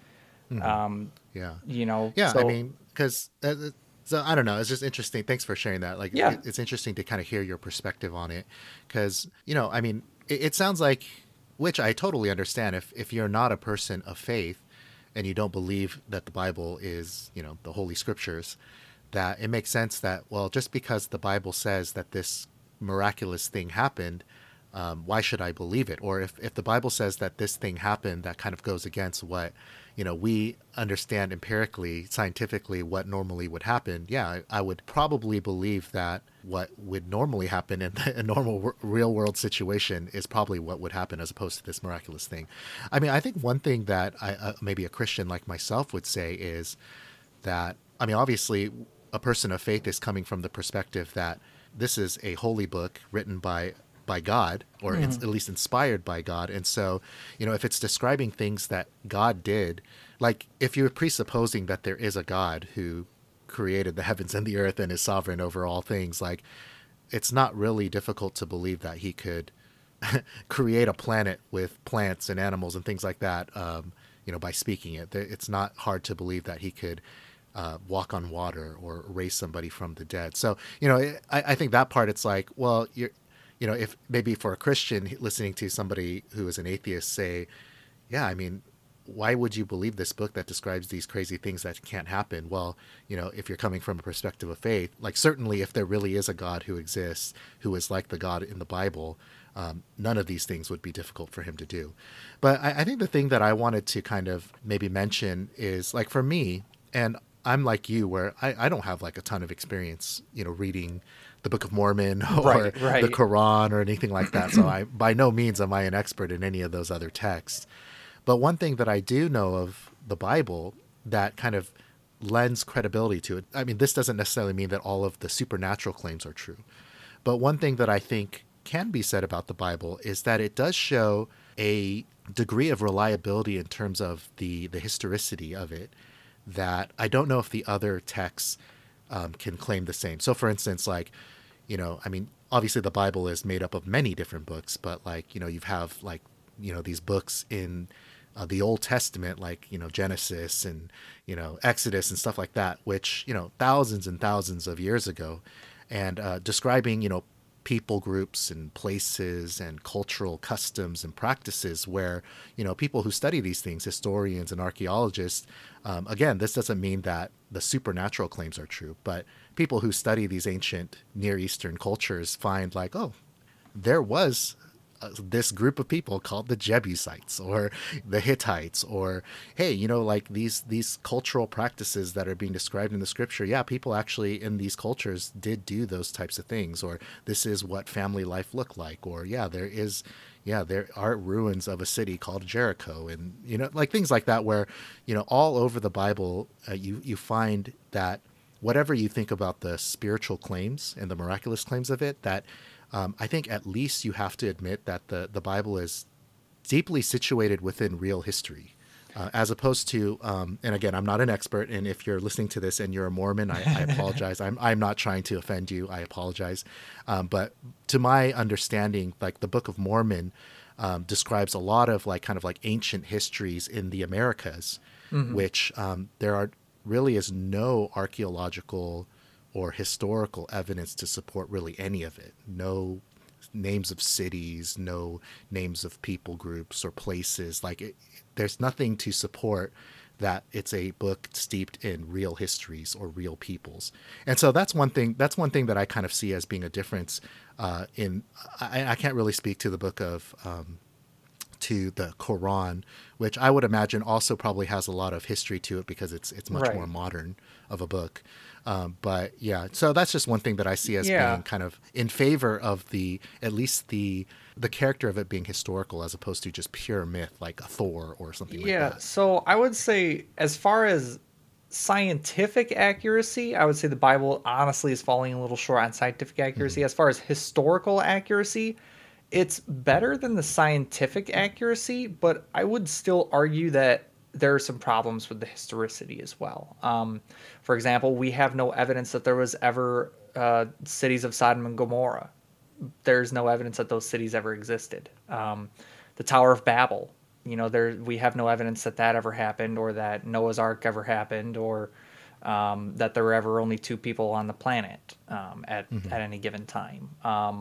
You know, Yeah, so, I mean, because so I don't know. It's just interesting. Thanks for sharing that. Like, Yeah. it's interesting to kind of hear your perspective on it, because I mean, it sounds like, which I totally understand. If you're not a person of faith, and you don't believe that the Bible is, the Holy Scriptures, that it makes sense that, well, just because the Bible says that this miraculous thing happened, why should I believe it? Or if the Bible says that this thing happened, that kind of goes against what, we understand empirically, scientifically, what normally would happen. Yeah, I would probably believe that what would normally happen in a normal real world situation is probably what would happen, as opposed to this miraculous thing. I mean, I think one thing that maybe a Christian like myself would say is that, I mean, obviously a person of faith is coming from the perspective that this is a holy book written by God, or it's at least inspired by God. And so, if it's describing things that God did, like if you're presupposing that there is a God who created the heavens and the earth and is sovereign over all things, like it's not really difficult to believe that he could create a planet with plants and animals and things like that, by speaking it. It's not hard to believe that he could walk on water or raise somebody from the dead. So, I think that part, it's like, well, if maybe for a Christian listening to somebody who is an atheist say, yeah, I mean, why would you believe this book that describes these crazy things that can't happen? Well, if you're coming from a perspective of faith, like certainly if there really is a God who exists, who is like the God in the Bible, none of these things would be difficult for him to do. But I think the thing that I wanted to kind of maybe mention is, like, for me, and I'm like you, where I don't have like a ton of experience, reading the Book of Mormon or Right. the Quran or anything like that. So by no means am I an expert in any of those other texts. But one thing that I do know of the Bible that kind of lends credibility to it, I mean, this doesn't necessarily mean that all of the supernatural claims are true. But one thing that I think can be said about the Bible is that it does show a degree of reliability in terms of the historicity of it, that I don't know if the other texts can claim the same. So for instance, like, I mean, obviously the Bible is made up of many different books, but like, you have like, these books in the Old Testament, like, Genesis and, Exodus and stuff like that, which, thousands and thousands of years ago, and describing, people groups and places and cultural customs and practices where, people who study these things, historians and archaeologists, again, this doesn't mean that the supernatural claims are true, but people who study these ancient Near Eastern cultures find like, oh, there was this group of people called the Jebusites or the Hittites, or hey, like these cultural practices that are being described in the scripture. Yeah, people actually in these cultures did do those types of things, or this is what family life looked like, or there are ruins of a city called Jericho, and like things like that, where all over the Bible you find that whatever you think about the spiritual claims and the miraculous claims of it, that I think at least you have to admit that the Bible is deeply situated within real history, as opposed to, and again, I'm not an expert, and if you're listening to this and you're a Mormon, I apologize. I'm not trying to offend you. I apologize. But to my understanding, like the Book of Mormon describes a lot of like kind of like ancient histories in the Americas, which there really is no archaeological or historical evidence to support really any of it. No names of cities, no names of people groups or places. Like there's nothing to support that it's a book steeped in real histories or real peoples. And so that's one thing that I kind of see as being a difference I can't really speak to the book of to the Quran, which I would imagine also probably has a lot of history to it because it's much more modern of a book. But yeah, so that's just one thing that I see as being kind of in favor of at least the character of it being historical as opposed to just pure myth like a Thor or something like that. Yeah, so I would say as far as scientific accuracy, I would say the Bible honestly is falling a little short on scientific accuracy. As far as historical accuracy, it's better than the scientific accuracy, but I would still argue that there are some problems with the historicity as well. For example, we have no evidence that there was ever cities of Sodom and Gomorrah. There's no evidence that those cities ever existed. The Tower of Babel, we have no evidence that that ever happened, or that Noah's Ark ever happened, or that there were ever only two people on the planet at any given time.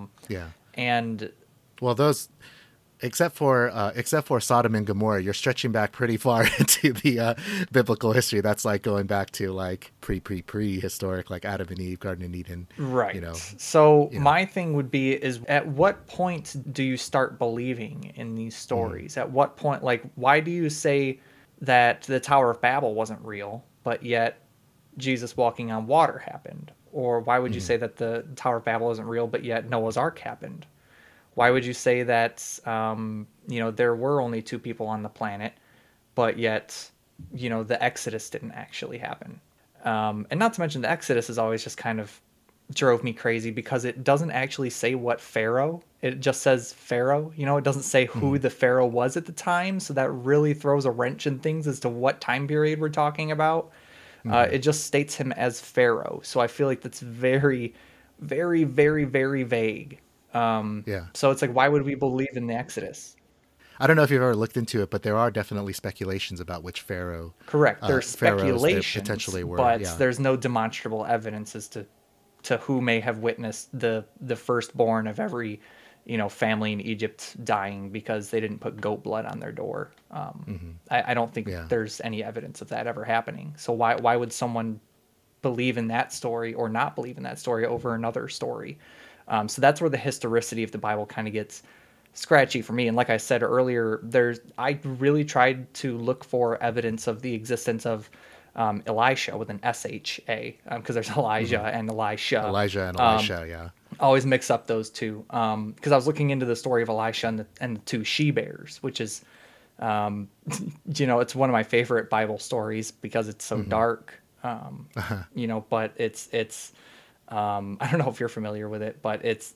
And well, those, except for Sodom and Gomorrah, you're stretching back pretty far into the biblical history. That's like going back to like prehistoric, like Adam and Eve, Garden of Eden. Right. So my thing would be is, at what point do you start believing in these stories? At what point, like, why do you say that the Tower of Babel wasn't real, but yet Jesus walking on water happened? Or why would you say that the Tower of Babel isn't real, but yet Noah's Ark happened? Why would you say that, there were only two people on the planet, but yet, the Exodus didn't actually happen? And not to mention the Exodus is always just kind of drove me crazy because it doesn't actually say what Pharaoh. It just says Pharaoh. It doesn't say who the Pharaoh was at the time. So that really throws a wrench in things as to what time period we're talking about. It just states him as Pharaoh. So I feel like that's very, very, very, very vague. So it's like, why would we believe in the Exodus? I don't know if you've ever looked into it, but there are definitely speculations about which pharaoh. Correct. There's speculations, potentially were, but there's no demonstrable evidence as to who may have witnessed the firstborn of every, family in Egypt dying because they didn't put goat blood on their door. I don't think there's any evidence of that ever happening. So why would someone believe in that story or not believe in that story over another story? So that's where the historicity of the Bible kind of gets scratchy for me. And like I said earlier, I really tried to look for evidence of the existence of Elisha with an S-H-A, because there's Elijah and Elisha. Elijah and Elisha, yeah. Always mix up those two. Because I was looking into the story of Elisha and the two she-bears, which is, it's one of my favorite Bible stories because it's so dark. But it's I don't know if you're familiar with it, but it's,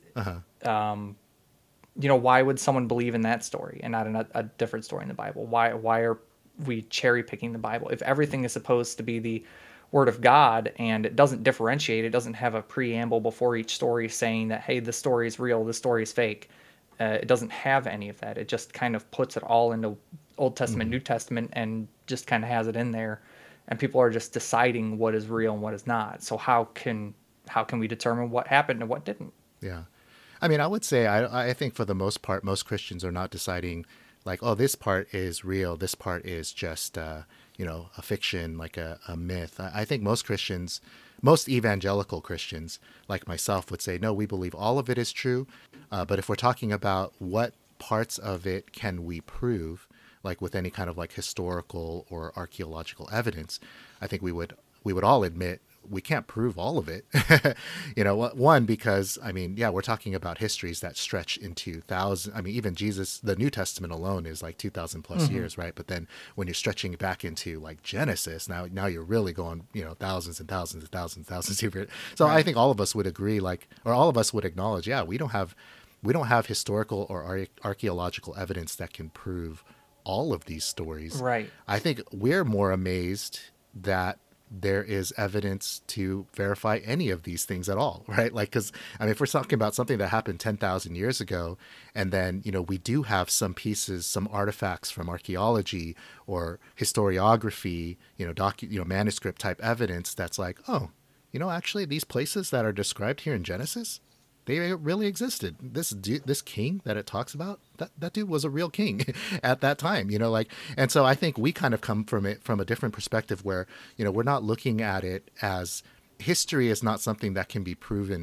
why would someone believe in that story and not a different story in the Bible? Why are we cherry picking the Bible? If everything is supposed to be the Word of God and it doesn't differentiate, it doesn't have a preamble before each story saying that, hey, this story is real, this story is fake. It doesn't have any of that. It just kind of puts it all into Old Testament, New Testament, and just kind of has it in there. And people are just deciding what is real and what is not. So how can we determine what happened and what didn't? Yeah. I mean, I would say, I think for the most part, most Christians are not deciding like, oh, this part is real, this part is just, a fiction, like a myth. I think most Christians, most evangelical Christians like myself would say, no, we believe all of it is true. But if we're talking about what parts of it can we prove, like with any kind of like historical or archaeological evidence, I think we would all admit we can't prove all of it. One, because, we're talking about histories that stretch into thousands. Even Jesus, the New Testament alone is like 2,000 plus years, right? But then when you're stretching back into like Genesis, now you're really going, thousands and thousands and thousands and thousands of years. So right. I think all of us would agree, or all of us would acknowledge, we don't have historical or archaeological evidence that can prove all of these stories. Right. I think we're more amazed that there is evidence to verify any of these things at all, right? Like, because if we're talking about something that happened 10,000 years ago, and then we do have some pieces, some artifacts from archaeology or historiography, manuscript type evidence that's like, oh, actually these places that are described here in Genesis, they really existed. This king that it talks about, that dude was a real king at that time, and so I think we kind of come from it from a different perspective where, we're not looking at it as history is not something that can be proven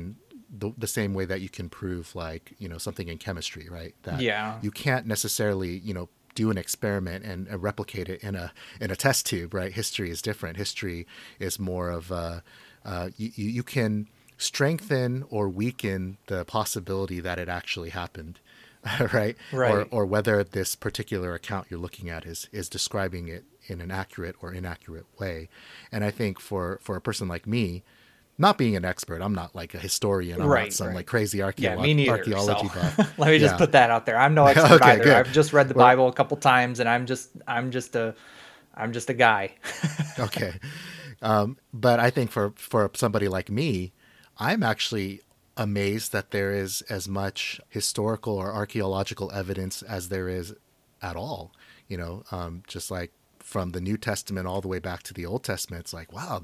the same way that you can prove like, something in chemistry, right? That Yeah. you can't necessarily, do an experiment and replicate it in a test tube, right? History is different. History is more of you can strengthen or weaken the possibility that it actually happened, right? Right. Or whether this particular account you're looking at is describing it in an accurate or inaccurate way. And I think for a person like me, not being an expert, I'm not like a historian. I'm not Right. some Right. like crazy Yeah, me neither. So archaeology buff. let me just Yeah. put that out there. I'm no expert Okay, either. good. I've just read the We're Bible a couple times, and I'm just a guy. okay. But I think for somebody like me, I'm actually amazed that there is as much historical or archaeological evidence as there is at all. Just like from the New Testament all the way back to the Old Testament, it's like, wow,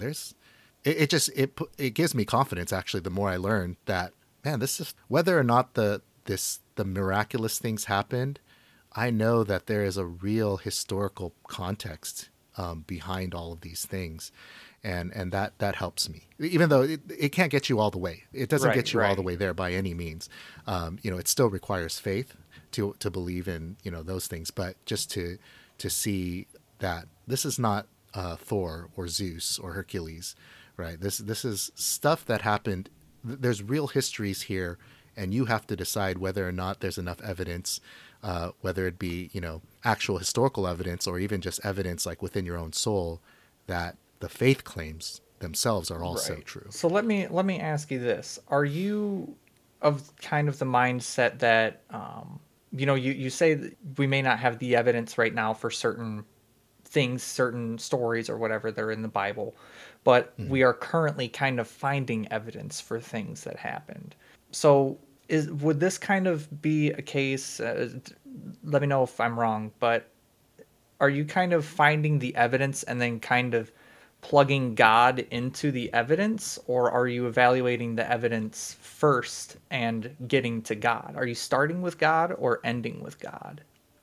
it gives me confidence. Actually, the more I learn that, man, this is whether or not the miraculous things happened, I know that there is a real historical context behind all of these things, and that helps me. Even though it can't get you all the way, it doesn't Right. get you all the Right. way there by any means. It still requires faith to believe in those things, but just to see that this is not Thor or Zeus or Hercules, right? This is stuff that happened. There's real histories here, and you have to decide whether or not there's enough evidence, whether it be actual historical evidence or even just evidence like within your own soul, that the faith claims themselves are also Right. true. So let me ask you this: Are you of kind of the mindset that you say that we may not have the evidence right now for certain things, certain stories or whatever they're in the Bible, but Mhm. we are currently kind of finding evidence for things that happened. So would this kind of be a case? Let me know if I'm wrong, but are you kind of finding the evidence and then kind of plugging God into the evidence, or are you evaluating the evidence first and getting to God? Are you starting with God or ending with God?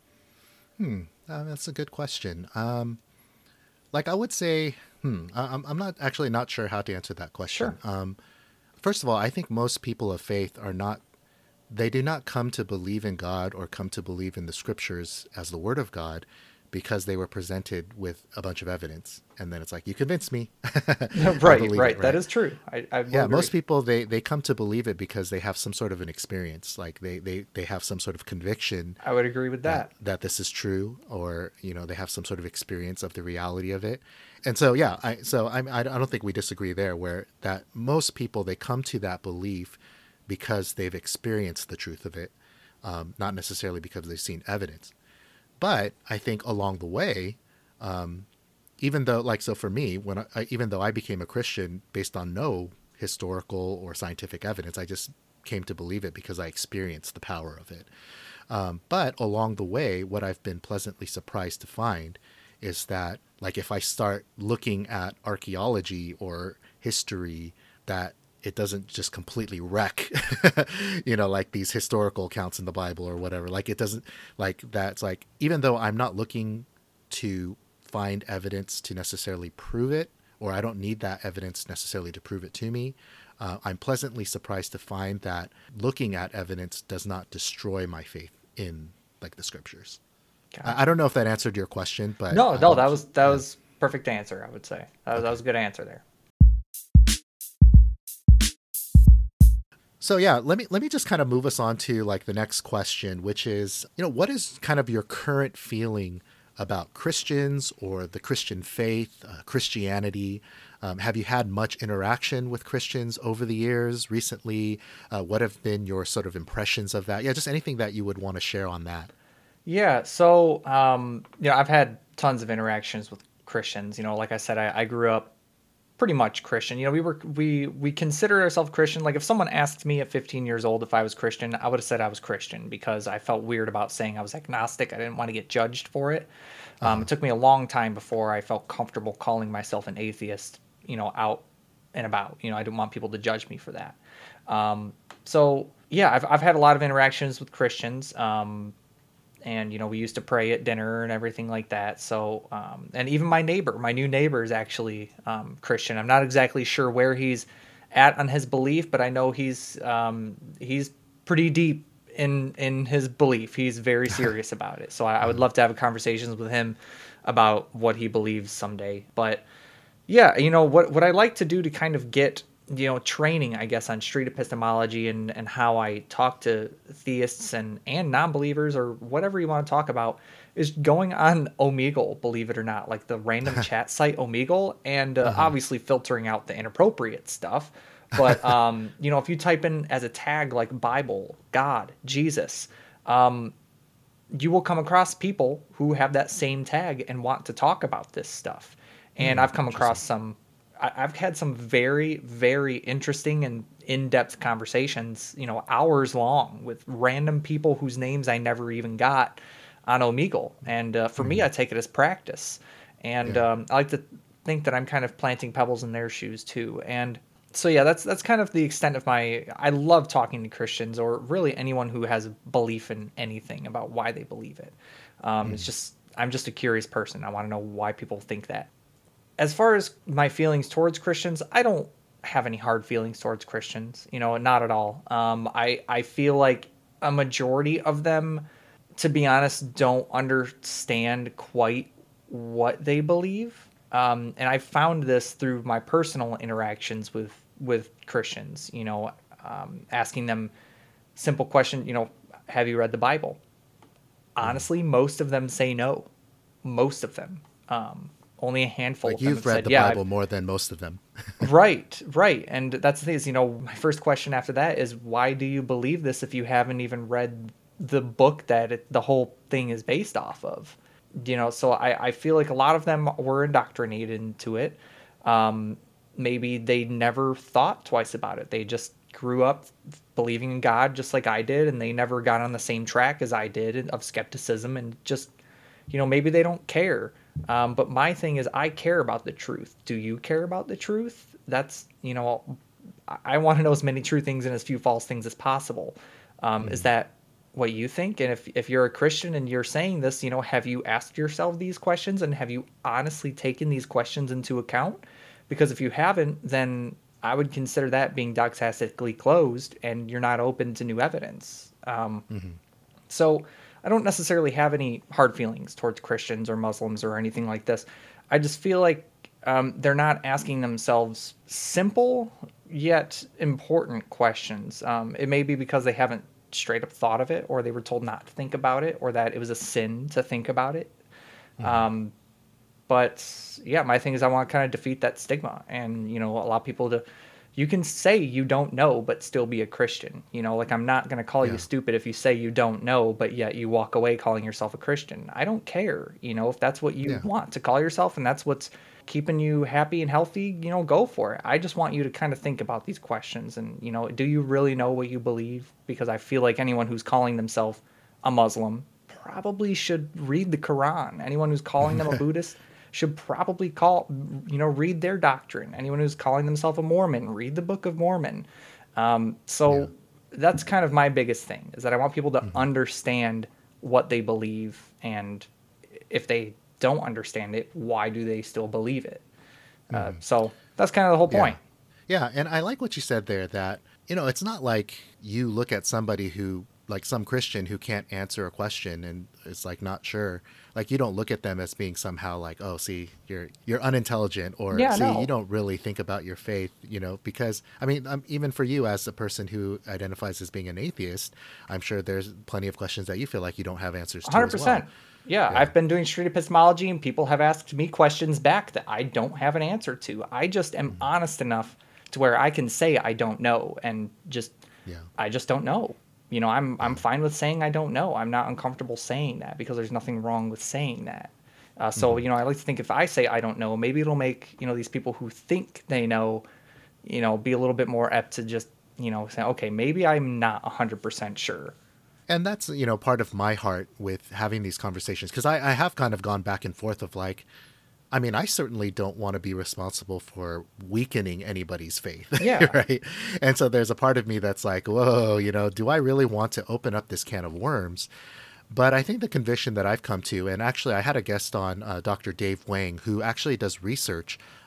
That's a good question. Like I would say, I'm not actually not sure how to answer that question. Sure. First of all, I think most people of faith are not, they do not come to believe in God or come to believe in the scriptures as the word of God because they were presented with a bunch of evidence. And then it's like, you convinced me. I'll Right, believe it, right. That right? is true. I will Yeah, agree. most people, they come to believe it because they have some sort of an experience. Like they have some sort of conviction I would agree with that that. this is true, or they have some sort of experience of the reality of it. And so yeah, I don't think we disagree there, where that most people, they come to that belief because they've experienced the truth of it, not necessarily because they've seen evidence. But I think along the way, even though, like, so for me, even though I became a Christian based on no historical or scientific evidence, I just came to believe it because I experienced the power of it. But along the way, what I've been pleasantly surprised to find is that, like, if I start looking at archaeology or history, that it doesn't just completely wreck, like these historical accounts in the Bible or whatever. Like, it doesn't, like, that's like, even though I'm not looking to find evidence to necessarily prove it, or I don't need that evidence necessarily to prove it to me, I'm pleasantly surprised to find that looking at evidence does not destroy my faith in, like, the scriptures. I Gotcha. don't know if that answered your question, but No, no, that yeah. was perfect answer, I would say. That Okay. was a good answer there. So yeah, let me just kind of move us on to like the next question, which is, what is kind of your current feeling about Christians or the Christian faith, Christianity? Have you had much interaction with Christians over the years recently? What have been your sort of impressions of that? Yeah, just anything that you would want to share on that. Yeah, so I've had tons of interactions with Christians. Like I said, I grew up pretty much Christian. We consider ourselves Christian. Like if someone asked me at 15 years old if I was Christian, I would have said I was Christian because I felt weird about saying I was agnostic. I didn't want to get judged for it. Uh-huh. It took me a long time before I felt comfortable calling myself an atheist, out and about. I didn't want people to judge me for that. So yeah, I've had a lot of interactions with Christians. And we used to pray at dinner and everything like that. So and even my new neighbor is actually Christian. I'm not exactly sure where he's at on his belief, but I know he's pretty deep in his belief. He's very serious about it. So I would love to have conversations with him about what he believes someday. But yeah, what I like to do to kind of get, training, I guess, on street epistemology and how I talk to theists and non-believers or whatever you want to talk about is going on Omegle, believe it or not, like the random chat site Omegle, and obviously filtering out the inappropriate stuff. But, if you type in as a tag like Bible, God, Jesus, you will come across people who have that same tag and want to talk about this stuff. And I've come across I've had some very, very interesting and in-depth conversations, hours long with random people whose names I never even got on Omegle. And for me, I take it as practice. And I like to think that I'm kind of planting pebbles in their shoes too. And so, yeah, that's kind of the extent of I love talking to Christians or really anyone who has belief in anything about why they believe it. I'm just a curious person. I want to know why people think that. As far as my feelings towards Christians, I don't have any hard feelings towards Christians, not at all. I feel like a majority of them, to be honest, don't understand quite what they believe. And I found this through my personal interactions with Christians, asking them simple question, have you read the Bible? Honestly, most of them say no. Most of them. Only a handful like of them you've have read said, the yeah, Bible more than most of them. Right. And that's the thing is, my first question after that is, why do you believe this if you haven't even read the book that the whole thing is based off of? So I feel like a lot of them were indoctrinated into it. Maybe they never thought twice about it. They just grew up believing in God just like I did, and they never got on the same track as I did of skepticism, and just, maybe they don't care. But my thing is, I care about the truth. Do you care about the truth? That's, I want to know as many true things and as few false things as possible. Is that what you think? And if you're a Christian and you're saying this, have you asked yourself these questions, and have you honestly taken these questions into account? Because if you haven't, then I would consider that being doxastically closed and you're not open to new evidence. So I don't necessarily have any hard feelings towards Christians or Muslims or anything like this. I just feel like they're not asking themselves simple yet important questions. It may be because they haven't straight up thought of it, or they were told not to think about it, or that it was a sin to think about it. But yeah, my thing is I want to kind of defeat that stigma and, allow people you can say you don't know, but still be a Christian. Like, I'm not going to call you stupid if you say you don't know, but yet you walk away calling yourself a Christian. I don't care. If that's what you want to call yourself and that's what's keeping you happy and healthy, go for it. I just want you to kind of think about these questions and, do you really know what you believe? Because I feel like anyone who's calling themselves a Muslim probably should read the Quran. Anyone who's calling them a Buddhist should probably read their doctrine. Anyone who's calling themselves a Mormon, read the Book of Mormon. That's kind of my biggest thing, is that I want people to understand what they believe, and if they don't understand it, why do they still believe it? So that's kind of the whole point. Yeah, and I like what you said there, that, it's not like you look at somebody who, like some Christian who can't answer a question and is like not sure, like you don't look at them as being somehow like, oh, see, you're unintelligent, or you don't really think about your faith, because I mean, even for you as a person who identifies as being an atheist, I'm sure there's plenty of questions that you feel like you don't have answers to 100%. As well. Yeah, I've been doing street epistemology and people have asked me questions back that I don't have an answer to. I just am honest enough to where I can say I don't know, and I just don't know. I'm fine with saying I don't know. I'm not uncomfortable saying that, because there's nothing wrong with saying that. So I like to think if I say I don't know, maybe it'll make, these people who think they know, be a little bit more apt to just, say, okay, maybe I'm not 100% sure. And that's, part of my heart with having these conversations, because I have kind of gone back and forth of like, I mean, I certainly don't want to be responsible for weakening anybody's faith. Yeah. Right. And so there's a part of me that's like, whoa, do I really want to open up this can of worms? But I think the conviction that I've come to, and actually I had a guest on, Dr. Dave Wang, who actually does research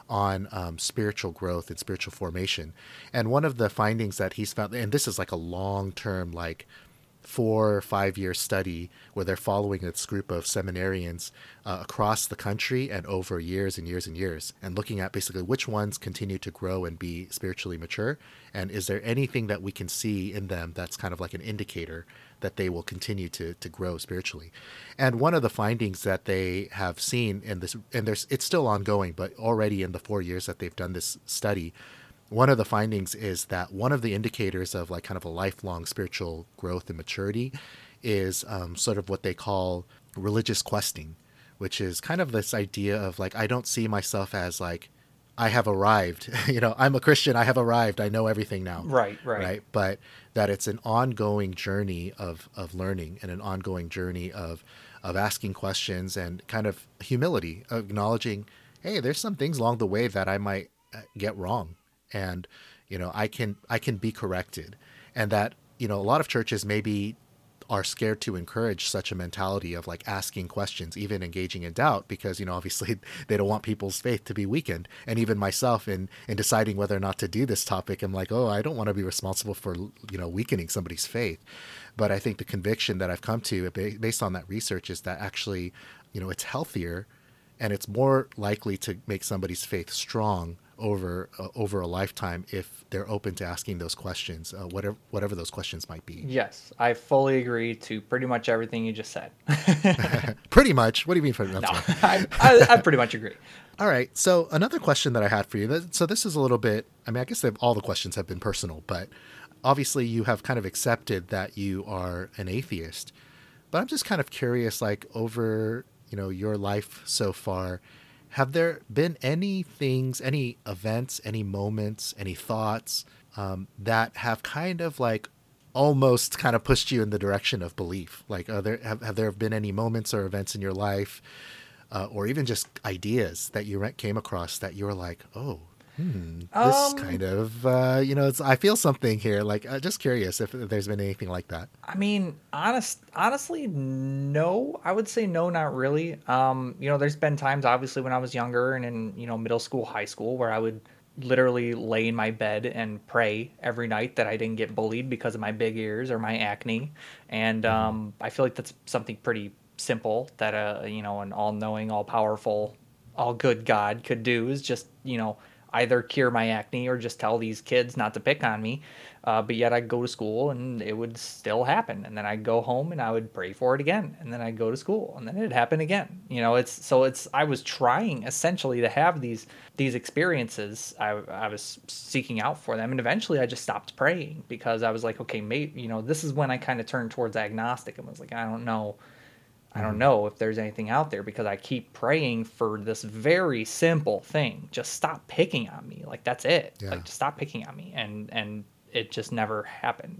on spiritual growth and spiritual formation. And one of the findings that he's found, and this is like a long-term, like 4 or 5 year study where they're following this group of seminarians across the country and over years and years and years, and looking at basically which ones continue to grow and be spiritually mature, and is there anything that we can see in them that's kind of like an indicator that they will continue to grow spiritually. And one of the findings that they have seen in this, and it's still ongoing, but already in the 4 years that they've done this study, one of the findings is that one of the indicators of like kind of a lifelong spiritual growth and maturity is sort of what they call religious questing, which is kind of this idea of like, I don't see myself as like, I have arrived, I'm a Christian, I have arrived, I know everything now. Right. But that it's an ongoing journey of learning, and an ongoing journey of asking questions, and kind of humility, acknowledging, hey, there's some things along the way that I might get wrong. And, I can be corrected. And that, a lot of churches maybe are scared to encourage such a mentality of like asking questions, even engaging in doubt, because, obviously they don't want people's faith to be weakened. And even myself in deciding whether or not to do this topic, I'm like, oh, I don't want to be responsible for, weakening somebody's faith. But I think the conviction that I've come to based on that research is that actually, it's healthier, and it's more likely to make somebody's faith strong over a lifetime if they're open to asking those questions, whatever those questions might be. Yes, I fully agree to pretty much everything you just said. Pretty much? What do you mean? No, I pretty much agree. All right. So another question that I had for you. So this is a little bit, I guess all the questions have been personal, but obviously you have kind of accepted that you are an atheist. But I'm just kind of curious, like over, your life so far, have there been any things, any events, any moments, any thoughts that have kind of like almost kind of pushed you in the direction of belief? Like, have there been any moments or events in your life, or even just ideas that you came across that you were like, oh, this kind of, I feel something here. Like, just curious if there's been anything like that. Honestly, no. I would say no, not really. There's been times, obviously, when I was younger and in, middle school, high school, where I would literally lay in my bed and pray every night that I didn't get bullied because of my big ears or my acne. And I feel like that's something pretty simple that, an all-knowing, all-powerful, all-good God could do, is just, either cure my acne or just tell these kids not to pick on me. But yet I'd go to school and it would still happen. And then I'd go home and I would pray for it again. And then I'd go to school and then it'd happen again. I was trying essentially to have these experiences. I was seeking out for them. And eventually I just stopped praying because I was like, okay, maybe, this is when I kind of turned towards agnostic and was like, I don't know if there's anything out there, because I keep praying for this very simple thing. Just stop picking on me. Like, that's it. Yeah. Like, just stop picking on me. And it just never happened.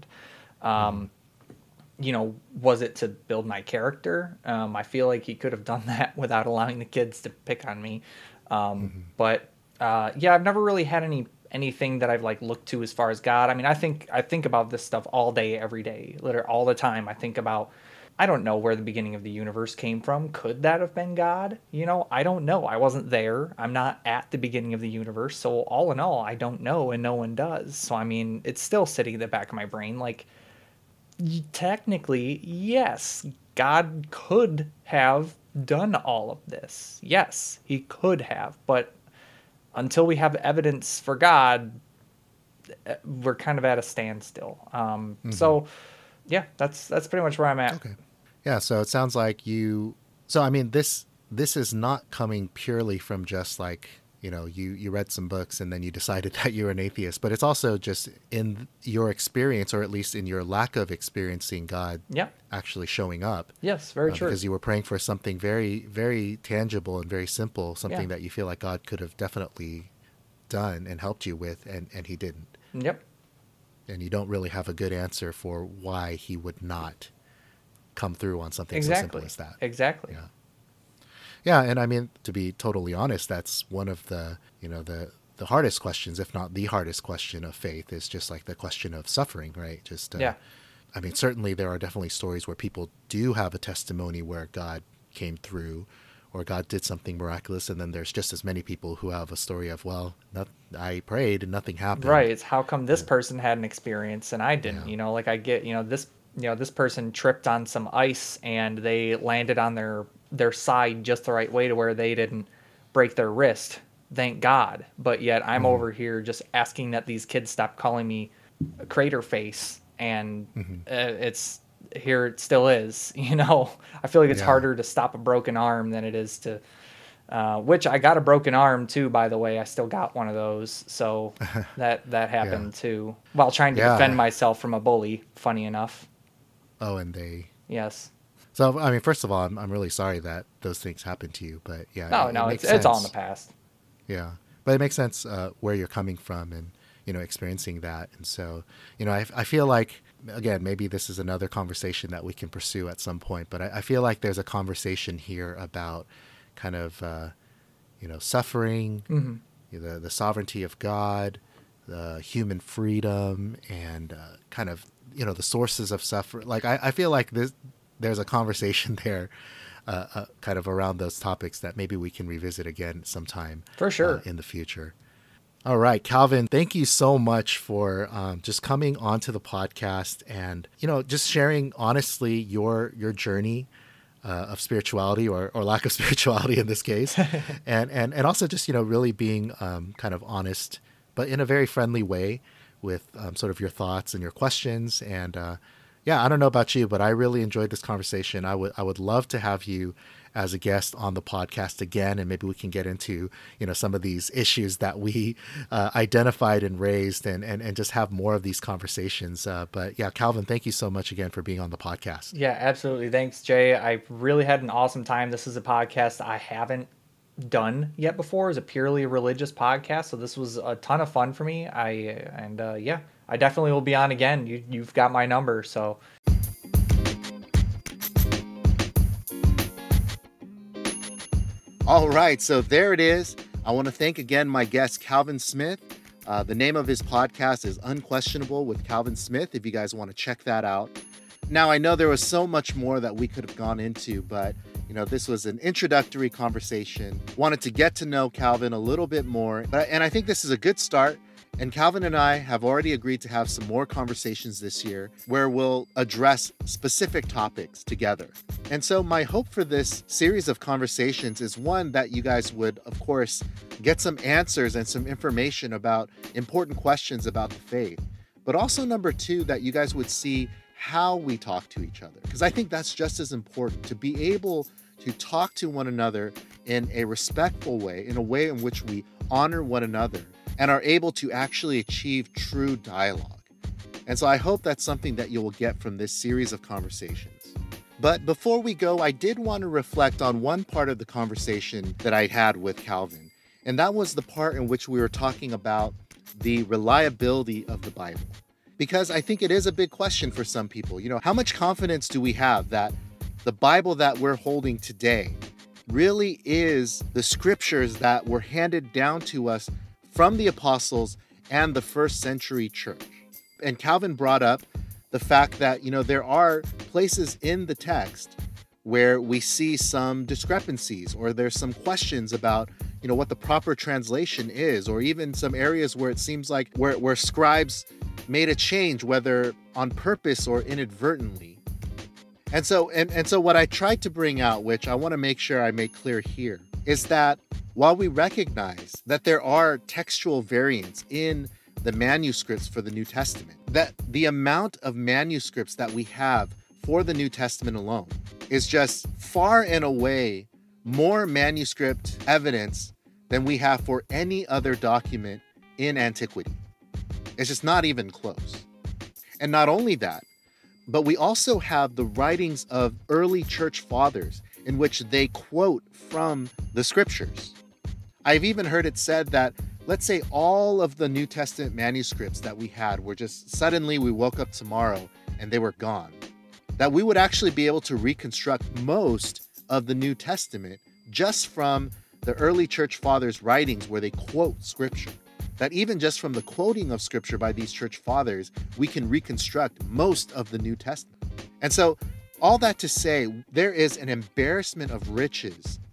Was it to build my character? I feel like he could have done that without allowing the kids to pick on me. But I've never really had anything that I've like looked to as far as God. I think about this stuff all day, every day, literally all the time. I think about, I don't know where the beginning of the universe came from. Could that have been God? I don't know. I wasn't there. I'm not at the beginning of the universe. So all in all, I don't know, and no one does. So, it's still sitting in the back of my brain. Like, technically, yes, God could have done all of this. Yes, he could have. But until we have evidence for God, we're kind of at a standstill. So, yeah, that's pretty much where I'm at. Okay. Yeah, so it sounds like this is not coming purely from just like, you read some books and then you decided that you're an atheist, but it's also just in your experience, or at least in your lack of experiencing God actually showing up. Yes, very true. Because you were praying for something very, very tangible and very simple, something that you feel like God could have definitely done and helped you with, and he didn't. Yep. And you don't really have a good answer for why he would not come through on something exactly. so simple as that. Exactly. Yeah. And to be totally honest, that's one of the hardest questions, if not the hardest question of faith, is just like the question of suffering, right? Certainly there are definitely stories where people do have a testimony where God came through, or God did something miraculous, and then there's just as many people who have a story of, well, I prayed and nothing happened. Right. It's how come this person had an experience and I didn't, Yeah. like I get, this person tripped on some ice and they landed on their side just the right way to where they didn't break their wrist. Thank God. But yet I'm Mhm. over here just asking that these kids stop calling me a crater face, and Mhm. it's here it still is, I feel like it's Yeah. harder to stop a broken arm than it is to which I got a broken arm too, by the way. I still got one of those. So that Yeah. happened too while trying to defend Yeah. myself from a bully, funny enough. Oh, and they. Yes. So, I mean, first of all, I'm really sorry that those things happened to you, but yeah, No, it no, makes it's all in the sense. past. Yeah. But it makes sense where you're coming from and, experiencing that. And so, I feel like, again, maybe this is another conversation that we can pursue at some point, but I feel like there's a conversation here about kind of, suffering, Hmm. the sovereignty of God, the human freedom, and kind of, the sources of suffering. Like, I feel like there's a conversation there kind of around those topics that maybe we can revisit again sometime For sure. in the future. All right, Calvin, thank you so much for just coming onto the podcast and, just sharing honestly your journey of spirituality or lack of spirituality in this case. And also just, really being kind of honest, but in a very friendly way with sort of your thoughts and your questions. And yeah, I don't know about you, but I really enjoyed this conversation. I would love to have you as a guest on the podcast again, and maybe we can get into some of these issues that we identified and raised, and just have more of these conversations. But yeah, Calvin, thank you so much again for being on the podcast. Yeah, absolutely. Thanks, Jay. I really had an awesome time. This is a podcast I haven't done yet before. It's a purely religious podcast, so this was a ton of fun for me. Yeah, I definitely will be on again. You've got my number, so. All right, so there it is. I want to thank again my guest, Calvin Smith. The name of his podcast is Unquestionable with Calvin Smith, if you guys want to check that out. Now, I know there was so much more that we could have gone into, but this was an introductory conversation. Wanted to get to know Calvin a little bit more, and I think this is a good start. And Calvin and I have already agreed to have some more conversations this year where we'll address specific topics together. And so my hope for this series of conversations is one, that you guys would, of course, get some answers and some information about important questions about the faith. But also, number two, that you guys would see how we talk to each other. Because I think that's just as important, to be able to talk to one another in a respectful way, in a way in which we honor one another and are able to actually achieve true dialogue. And so I hope that's something that you will get from this series of conversations. But before we go, I did want to reflect on one part of the conversation that I had with Calvin. And that was the part in which we were talking about the reliability of the Bible. Because I think it is a big question for some people. How much confidence do we have that the Bible that we're holding today really is the scriptures that were handed down to us from the apostles and the first century church? And Calvin brought up the fact that, there are places in the text where we see some discrepancies, or there's some questions about, what the proper translation is, or even some areas where it seems like where scribes made a change, whether on purpose or inadvertently. And so what I tried to bring out, which I want to make sure I make clear here, is that while we recognize that there are textual variants in the manuscripts for the New Testament, that the amount of manuscripts that we have for the New Testament alone is just far and away more manuscript evidence than we have for any other document in antiquity. It's just not even close. And not only that, but we also have the writings of early church fathers in which they quote from the scriptures. I've even heard it said that, let's say all of the New Testament manuscripts that we had were just suddenly we woke up tomorrow and they were gone. That we would actually be able to reconstruct most of the New Testament just from the early church fathers' writings where they quote scripture. That even just from the quoting of scripture by these church fathers, we can reconstruct most of the New Testament. And so all that to say, there is an embarrassment of riches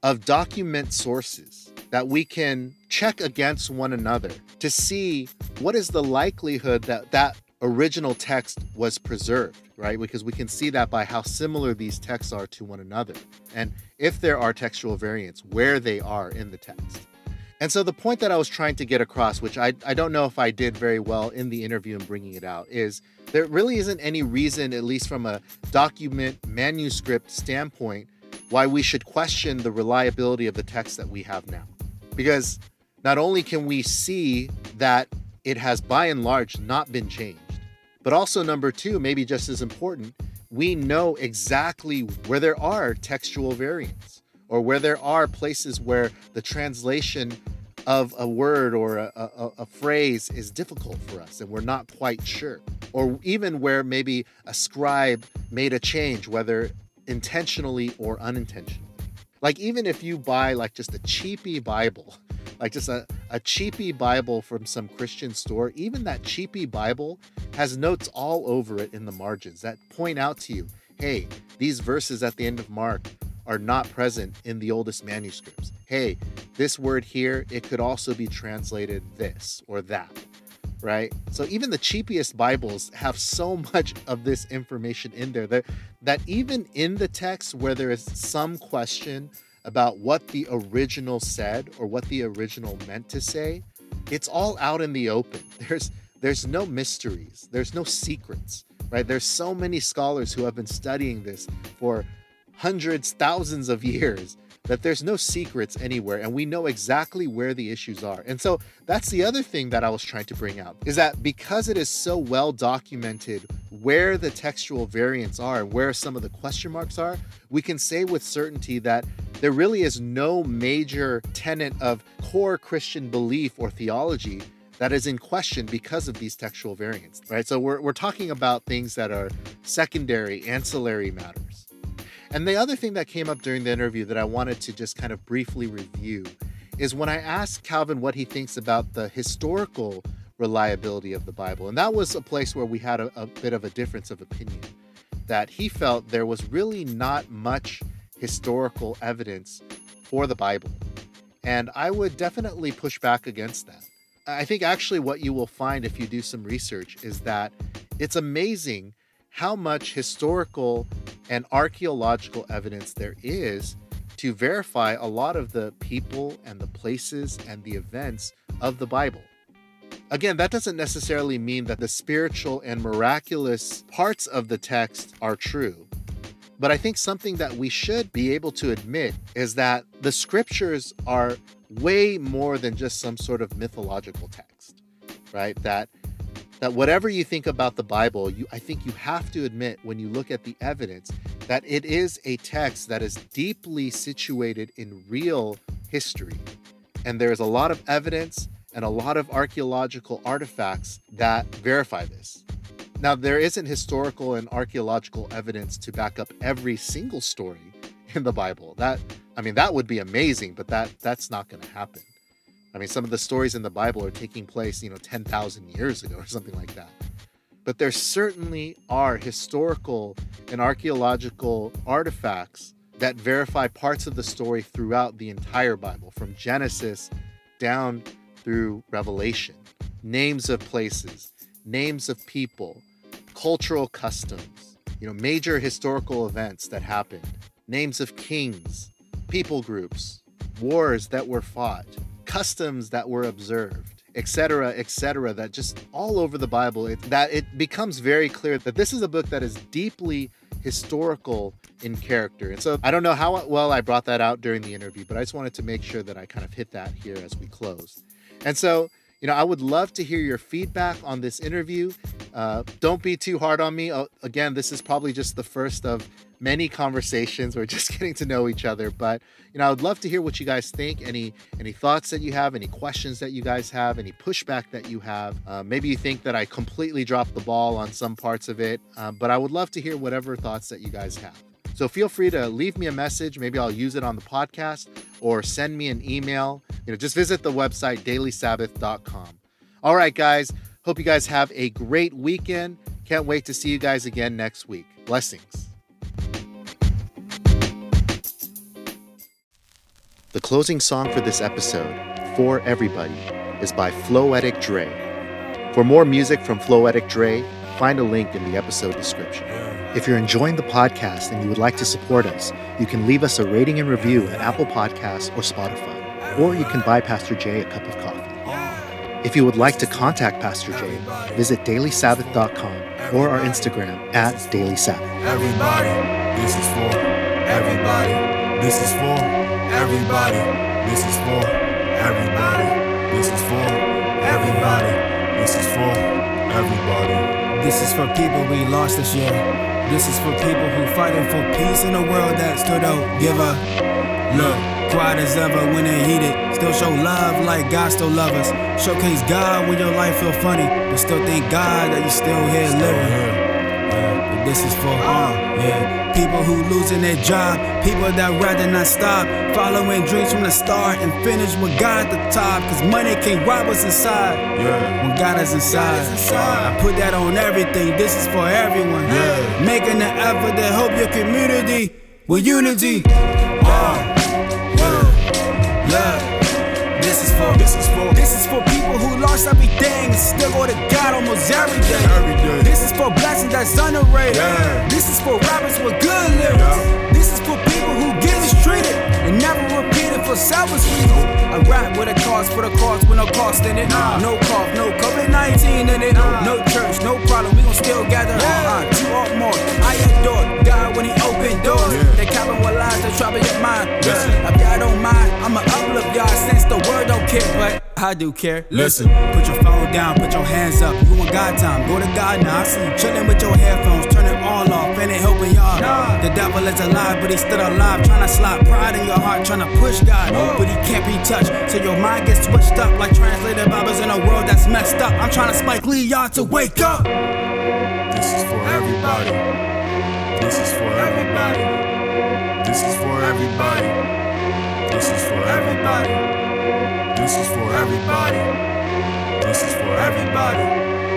of document sources that we can check against one another to see what is the likelihood that that original text was preserved, right? Because we can see that by how similar these texts are to one another. And if there are textual variants, where they are in the text. And so the point that I was trying to get across, which I don't know if I did very well in the interview and bringing it out, is there really isn't any reason, at least from a document manuscript standpoint, why we should question the reliability of the text that we have now. Because not only can we see that it has by and large not been changed, but also number two, maybe just as important, we know exactly where there are textual variants or where there are places where the translation of a word or a phrase is difficult for us and we're not quite sure. Or even where maybe a scribe made a change, whether intentionally or unintentionally. Like even if you buy like just a cheapy Bible, like just a cheapy Bible from some Christian store, even that cheapy Bible has notes all over it in the margins that point out to you, hey, these verses at the end of Mark are not present in the oldest manuscripts. Hey, this word here, it could also be translated this or that, right? So even the cheapest Bibles have so much of this information in there that even in the text where there is some question about what the original said or what the original meant to say, it's all out in the open. There's no mysteries. There's no secrets, right? There's so many scholars who have been studying this for hundreds, thousands of years that there's no secrets anywhere, and we know exactly where the issues are. And so that's the other thing that I was trying to bring out, is that because it is so well documented where the textual variants are and where some of the question marks are, we can say with certainty that there really is no major tenet of core Christian belief or theology that is in question because of these textual variants, right? So we're talking about things that are secondary, ancillary matters. And the other thing that came up during the interview that I wanted to just kind of briefly review is when I asked Calvin what he thinks about the historical reliability of the Bible. And that was a place where we had a bit of a difference of opinion, that he felt there was really not much historical evidence for the Bible. And I would definitely push back against that. I think actually what you will find if you do some research is that it's amazing how much historical and archaeological evidence there is to verify a lot of the people and the places and the events of the Bible. Again, that doesn't necessarily mean that the spiritual and miraculous parts of the text are true. But I think something that we should be able to admit is that the scriptures are way more than just some sort of mythological text, right? That whatever you think about the Bible, I think you have to admit when you look at the evidence that it is a text that is deeply situated in real history. And there's a lot of evidence and a lot of archaeological artifacts that verify this. Now, there isn't historical and archaeological evidence to back up every single story in the Bible. That would be amazing, but that's not going to happen. I mean, some of the stories in the Bible are taking place, 10,000 years ago or something like that. But there certainly are historical and archaeological artifacts that verify parts of the story throughout the entire Bible, from Genesis down through Revelation. Names of places, names of people, cultural customs, major historical events that happened, names of kings, people groups, wars that were fought, customs that were observed, etc., that just all over the Bible, it becomes very clear that this is a book that is deeply historical in character. And so I don't know how well I brought that out during the interview, but I just wanted to make sure that I kind of hit that here as we close. And so, I would love to hear your feedback on this interview. Don't be too hard on me. Again, this is probably just the first of many conversations. We're just getting to know each other. But, I would love to hear what you guys think. Any thoughts that you have, any questions that you guys have, any pushback that you have. Maybe you think that I completely dropped the ball on some parts of it. But I would love to hear whatever thoughts that you guys have. So feel free to leave me a message. Maybe I'll use it on the podcast or send me an email. Just visit the website, dailysabbath.com. All right, guys. Hope you guys have a great weekend. Can't wait to see you guys again next week. Blessings. The closing song for this episode, For Everybody, is by Floetic Dre. For more music from Floetic Dre, find a link in the episode description. If you're enjoying the podcast and you would like to support us, you can leave us a rating and review at Apple Podcasts or Spotify, or you can buy Pastor Jay a cup of coffee. If you would like to contact Pastor Jay, visit dailysabbath.com or our Instagram at dailysabbath. Everybody, this is for everybody. This is for everybody. This is for everybody. This is for everybody. This is for everybody. This is for people we lost this year. This is for people who fighting for peace in a world that still don't give a look. Quiet as ever when they heated. Still show love like God still love us. Showcase God when your life feel funny, but still thank God that you still here living. But this is for people who losing their job, people that rather not stop, following dreams from the start and finish with God at the top. Cause money can't rob us inside. When God is inside. I put that on everything. This is for everyone. Making an effort to help your community with unity. This is for people who lost everything and still go to God almost every day. This is for blessings that's underrated. This is for rappers with good lyrics. This is for people who get mistreated and never repeated for selfish reasons. I rap with a cause for the cause with no cost in it. No cough, no COVID-19 in it. No church, no problem, we gon' still gather. Two or more, I adore God when he open doors. They capping with lies, they trouble your mind. If y'all don't mind, I'ma uplift y'all since the word don't care, but I do care. Listen, put your phone down, put your hands up. You want God time, go to God now. I see you chilling with your headphones, turn it all off, and it helping y'all. The devil is alive, but he's still alive. Trying to slide pride in your heart, trying to push God, but he can't be touched. So your mind gets switched up like translated Bibles in a world that's messed up. I'm trying to Spike Lee y'all to wake up. This is for everybody. This is for everybody. This is for everybody. This is for everybody. This is for everybody. This is for everybody.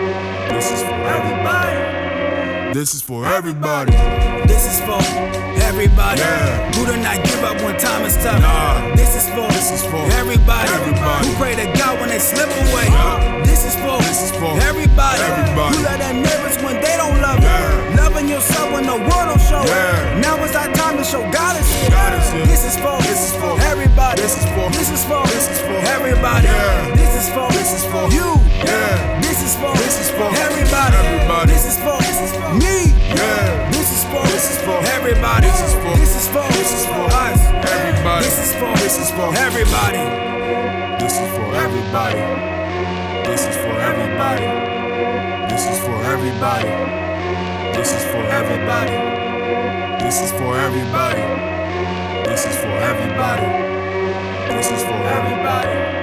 This is for everybody. This is for everybody. This is for everybody. Who do not give up when time is tough. This is for everybody. Who pray to God when they slip away. This is for everybody. Who let them neighbors when they don't love you. Loving yourself when the world don't show it. Now it's our time to show God is here. This is for everybody. This is for everybody. This is for you. This is for everybody. This is for me. This is for everybody. This is for us. Everybody. This is for everybody. This is for everybody. This is for everybody. This is for everybody. This is for everybody. This is for everybody. This is for everybody. This is for everybody.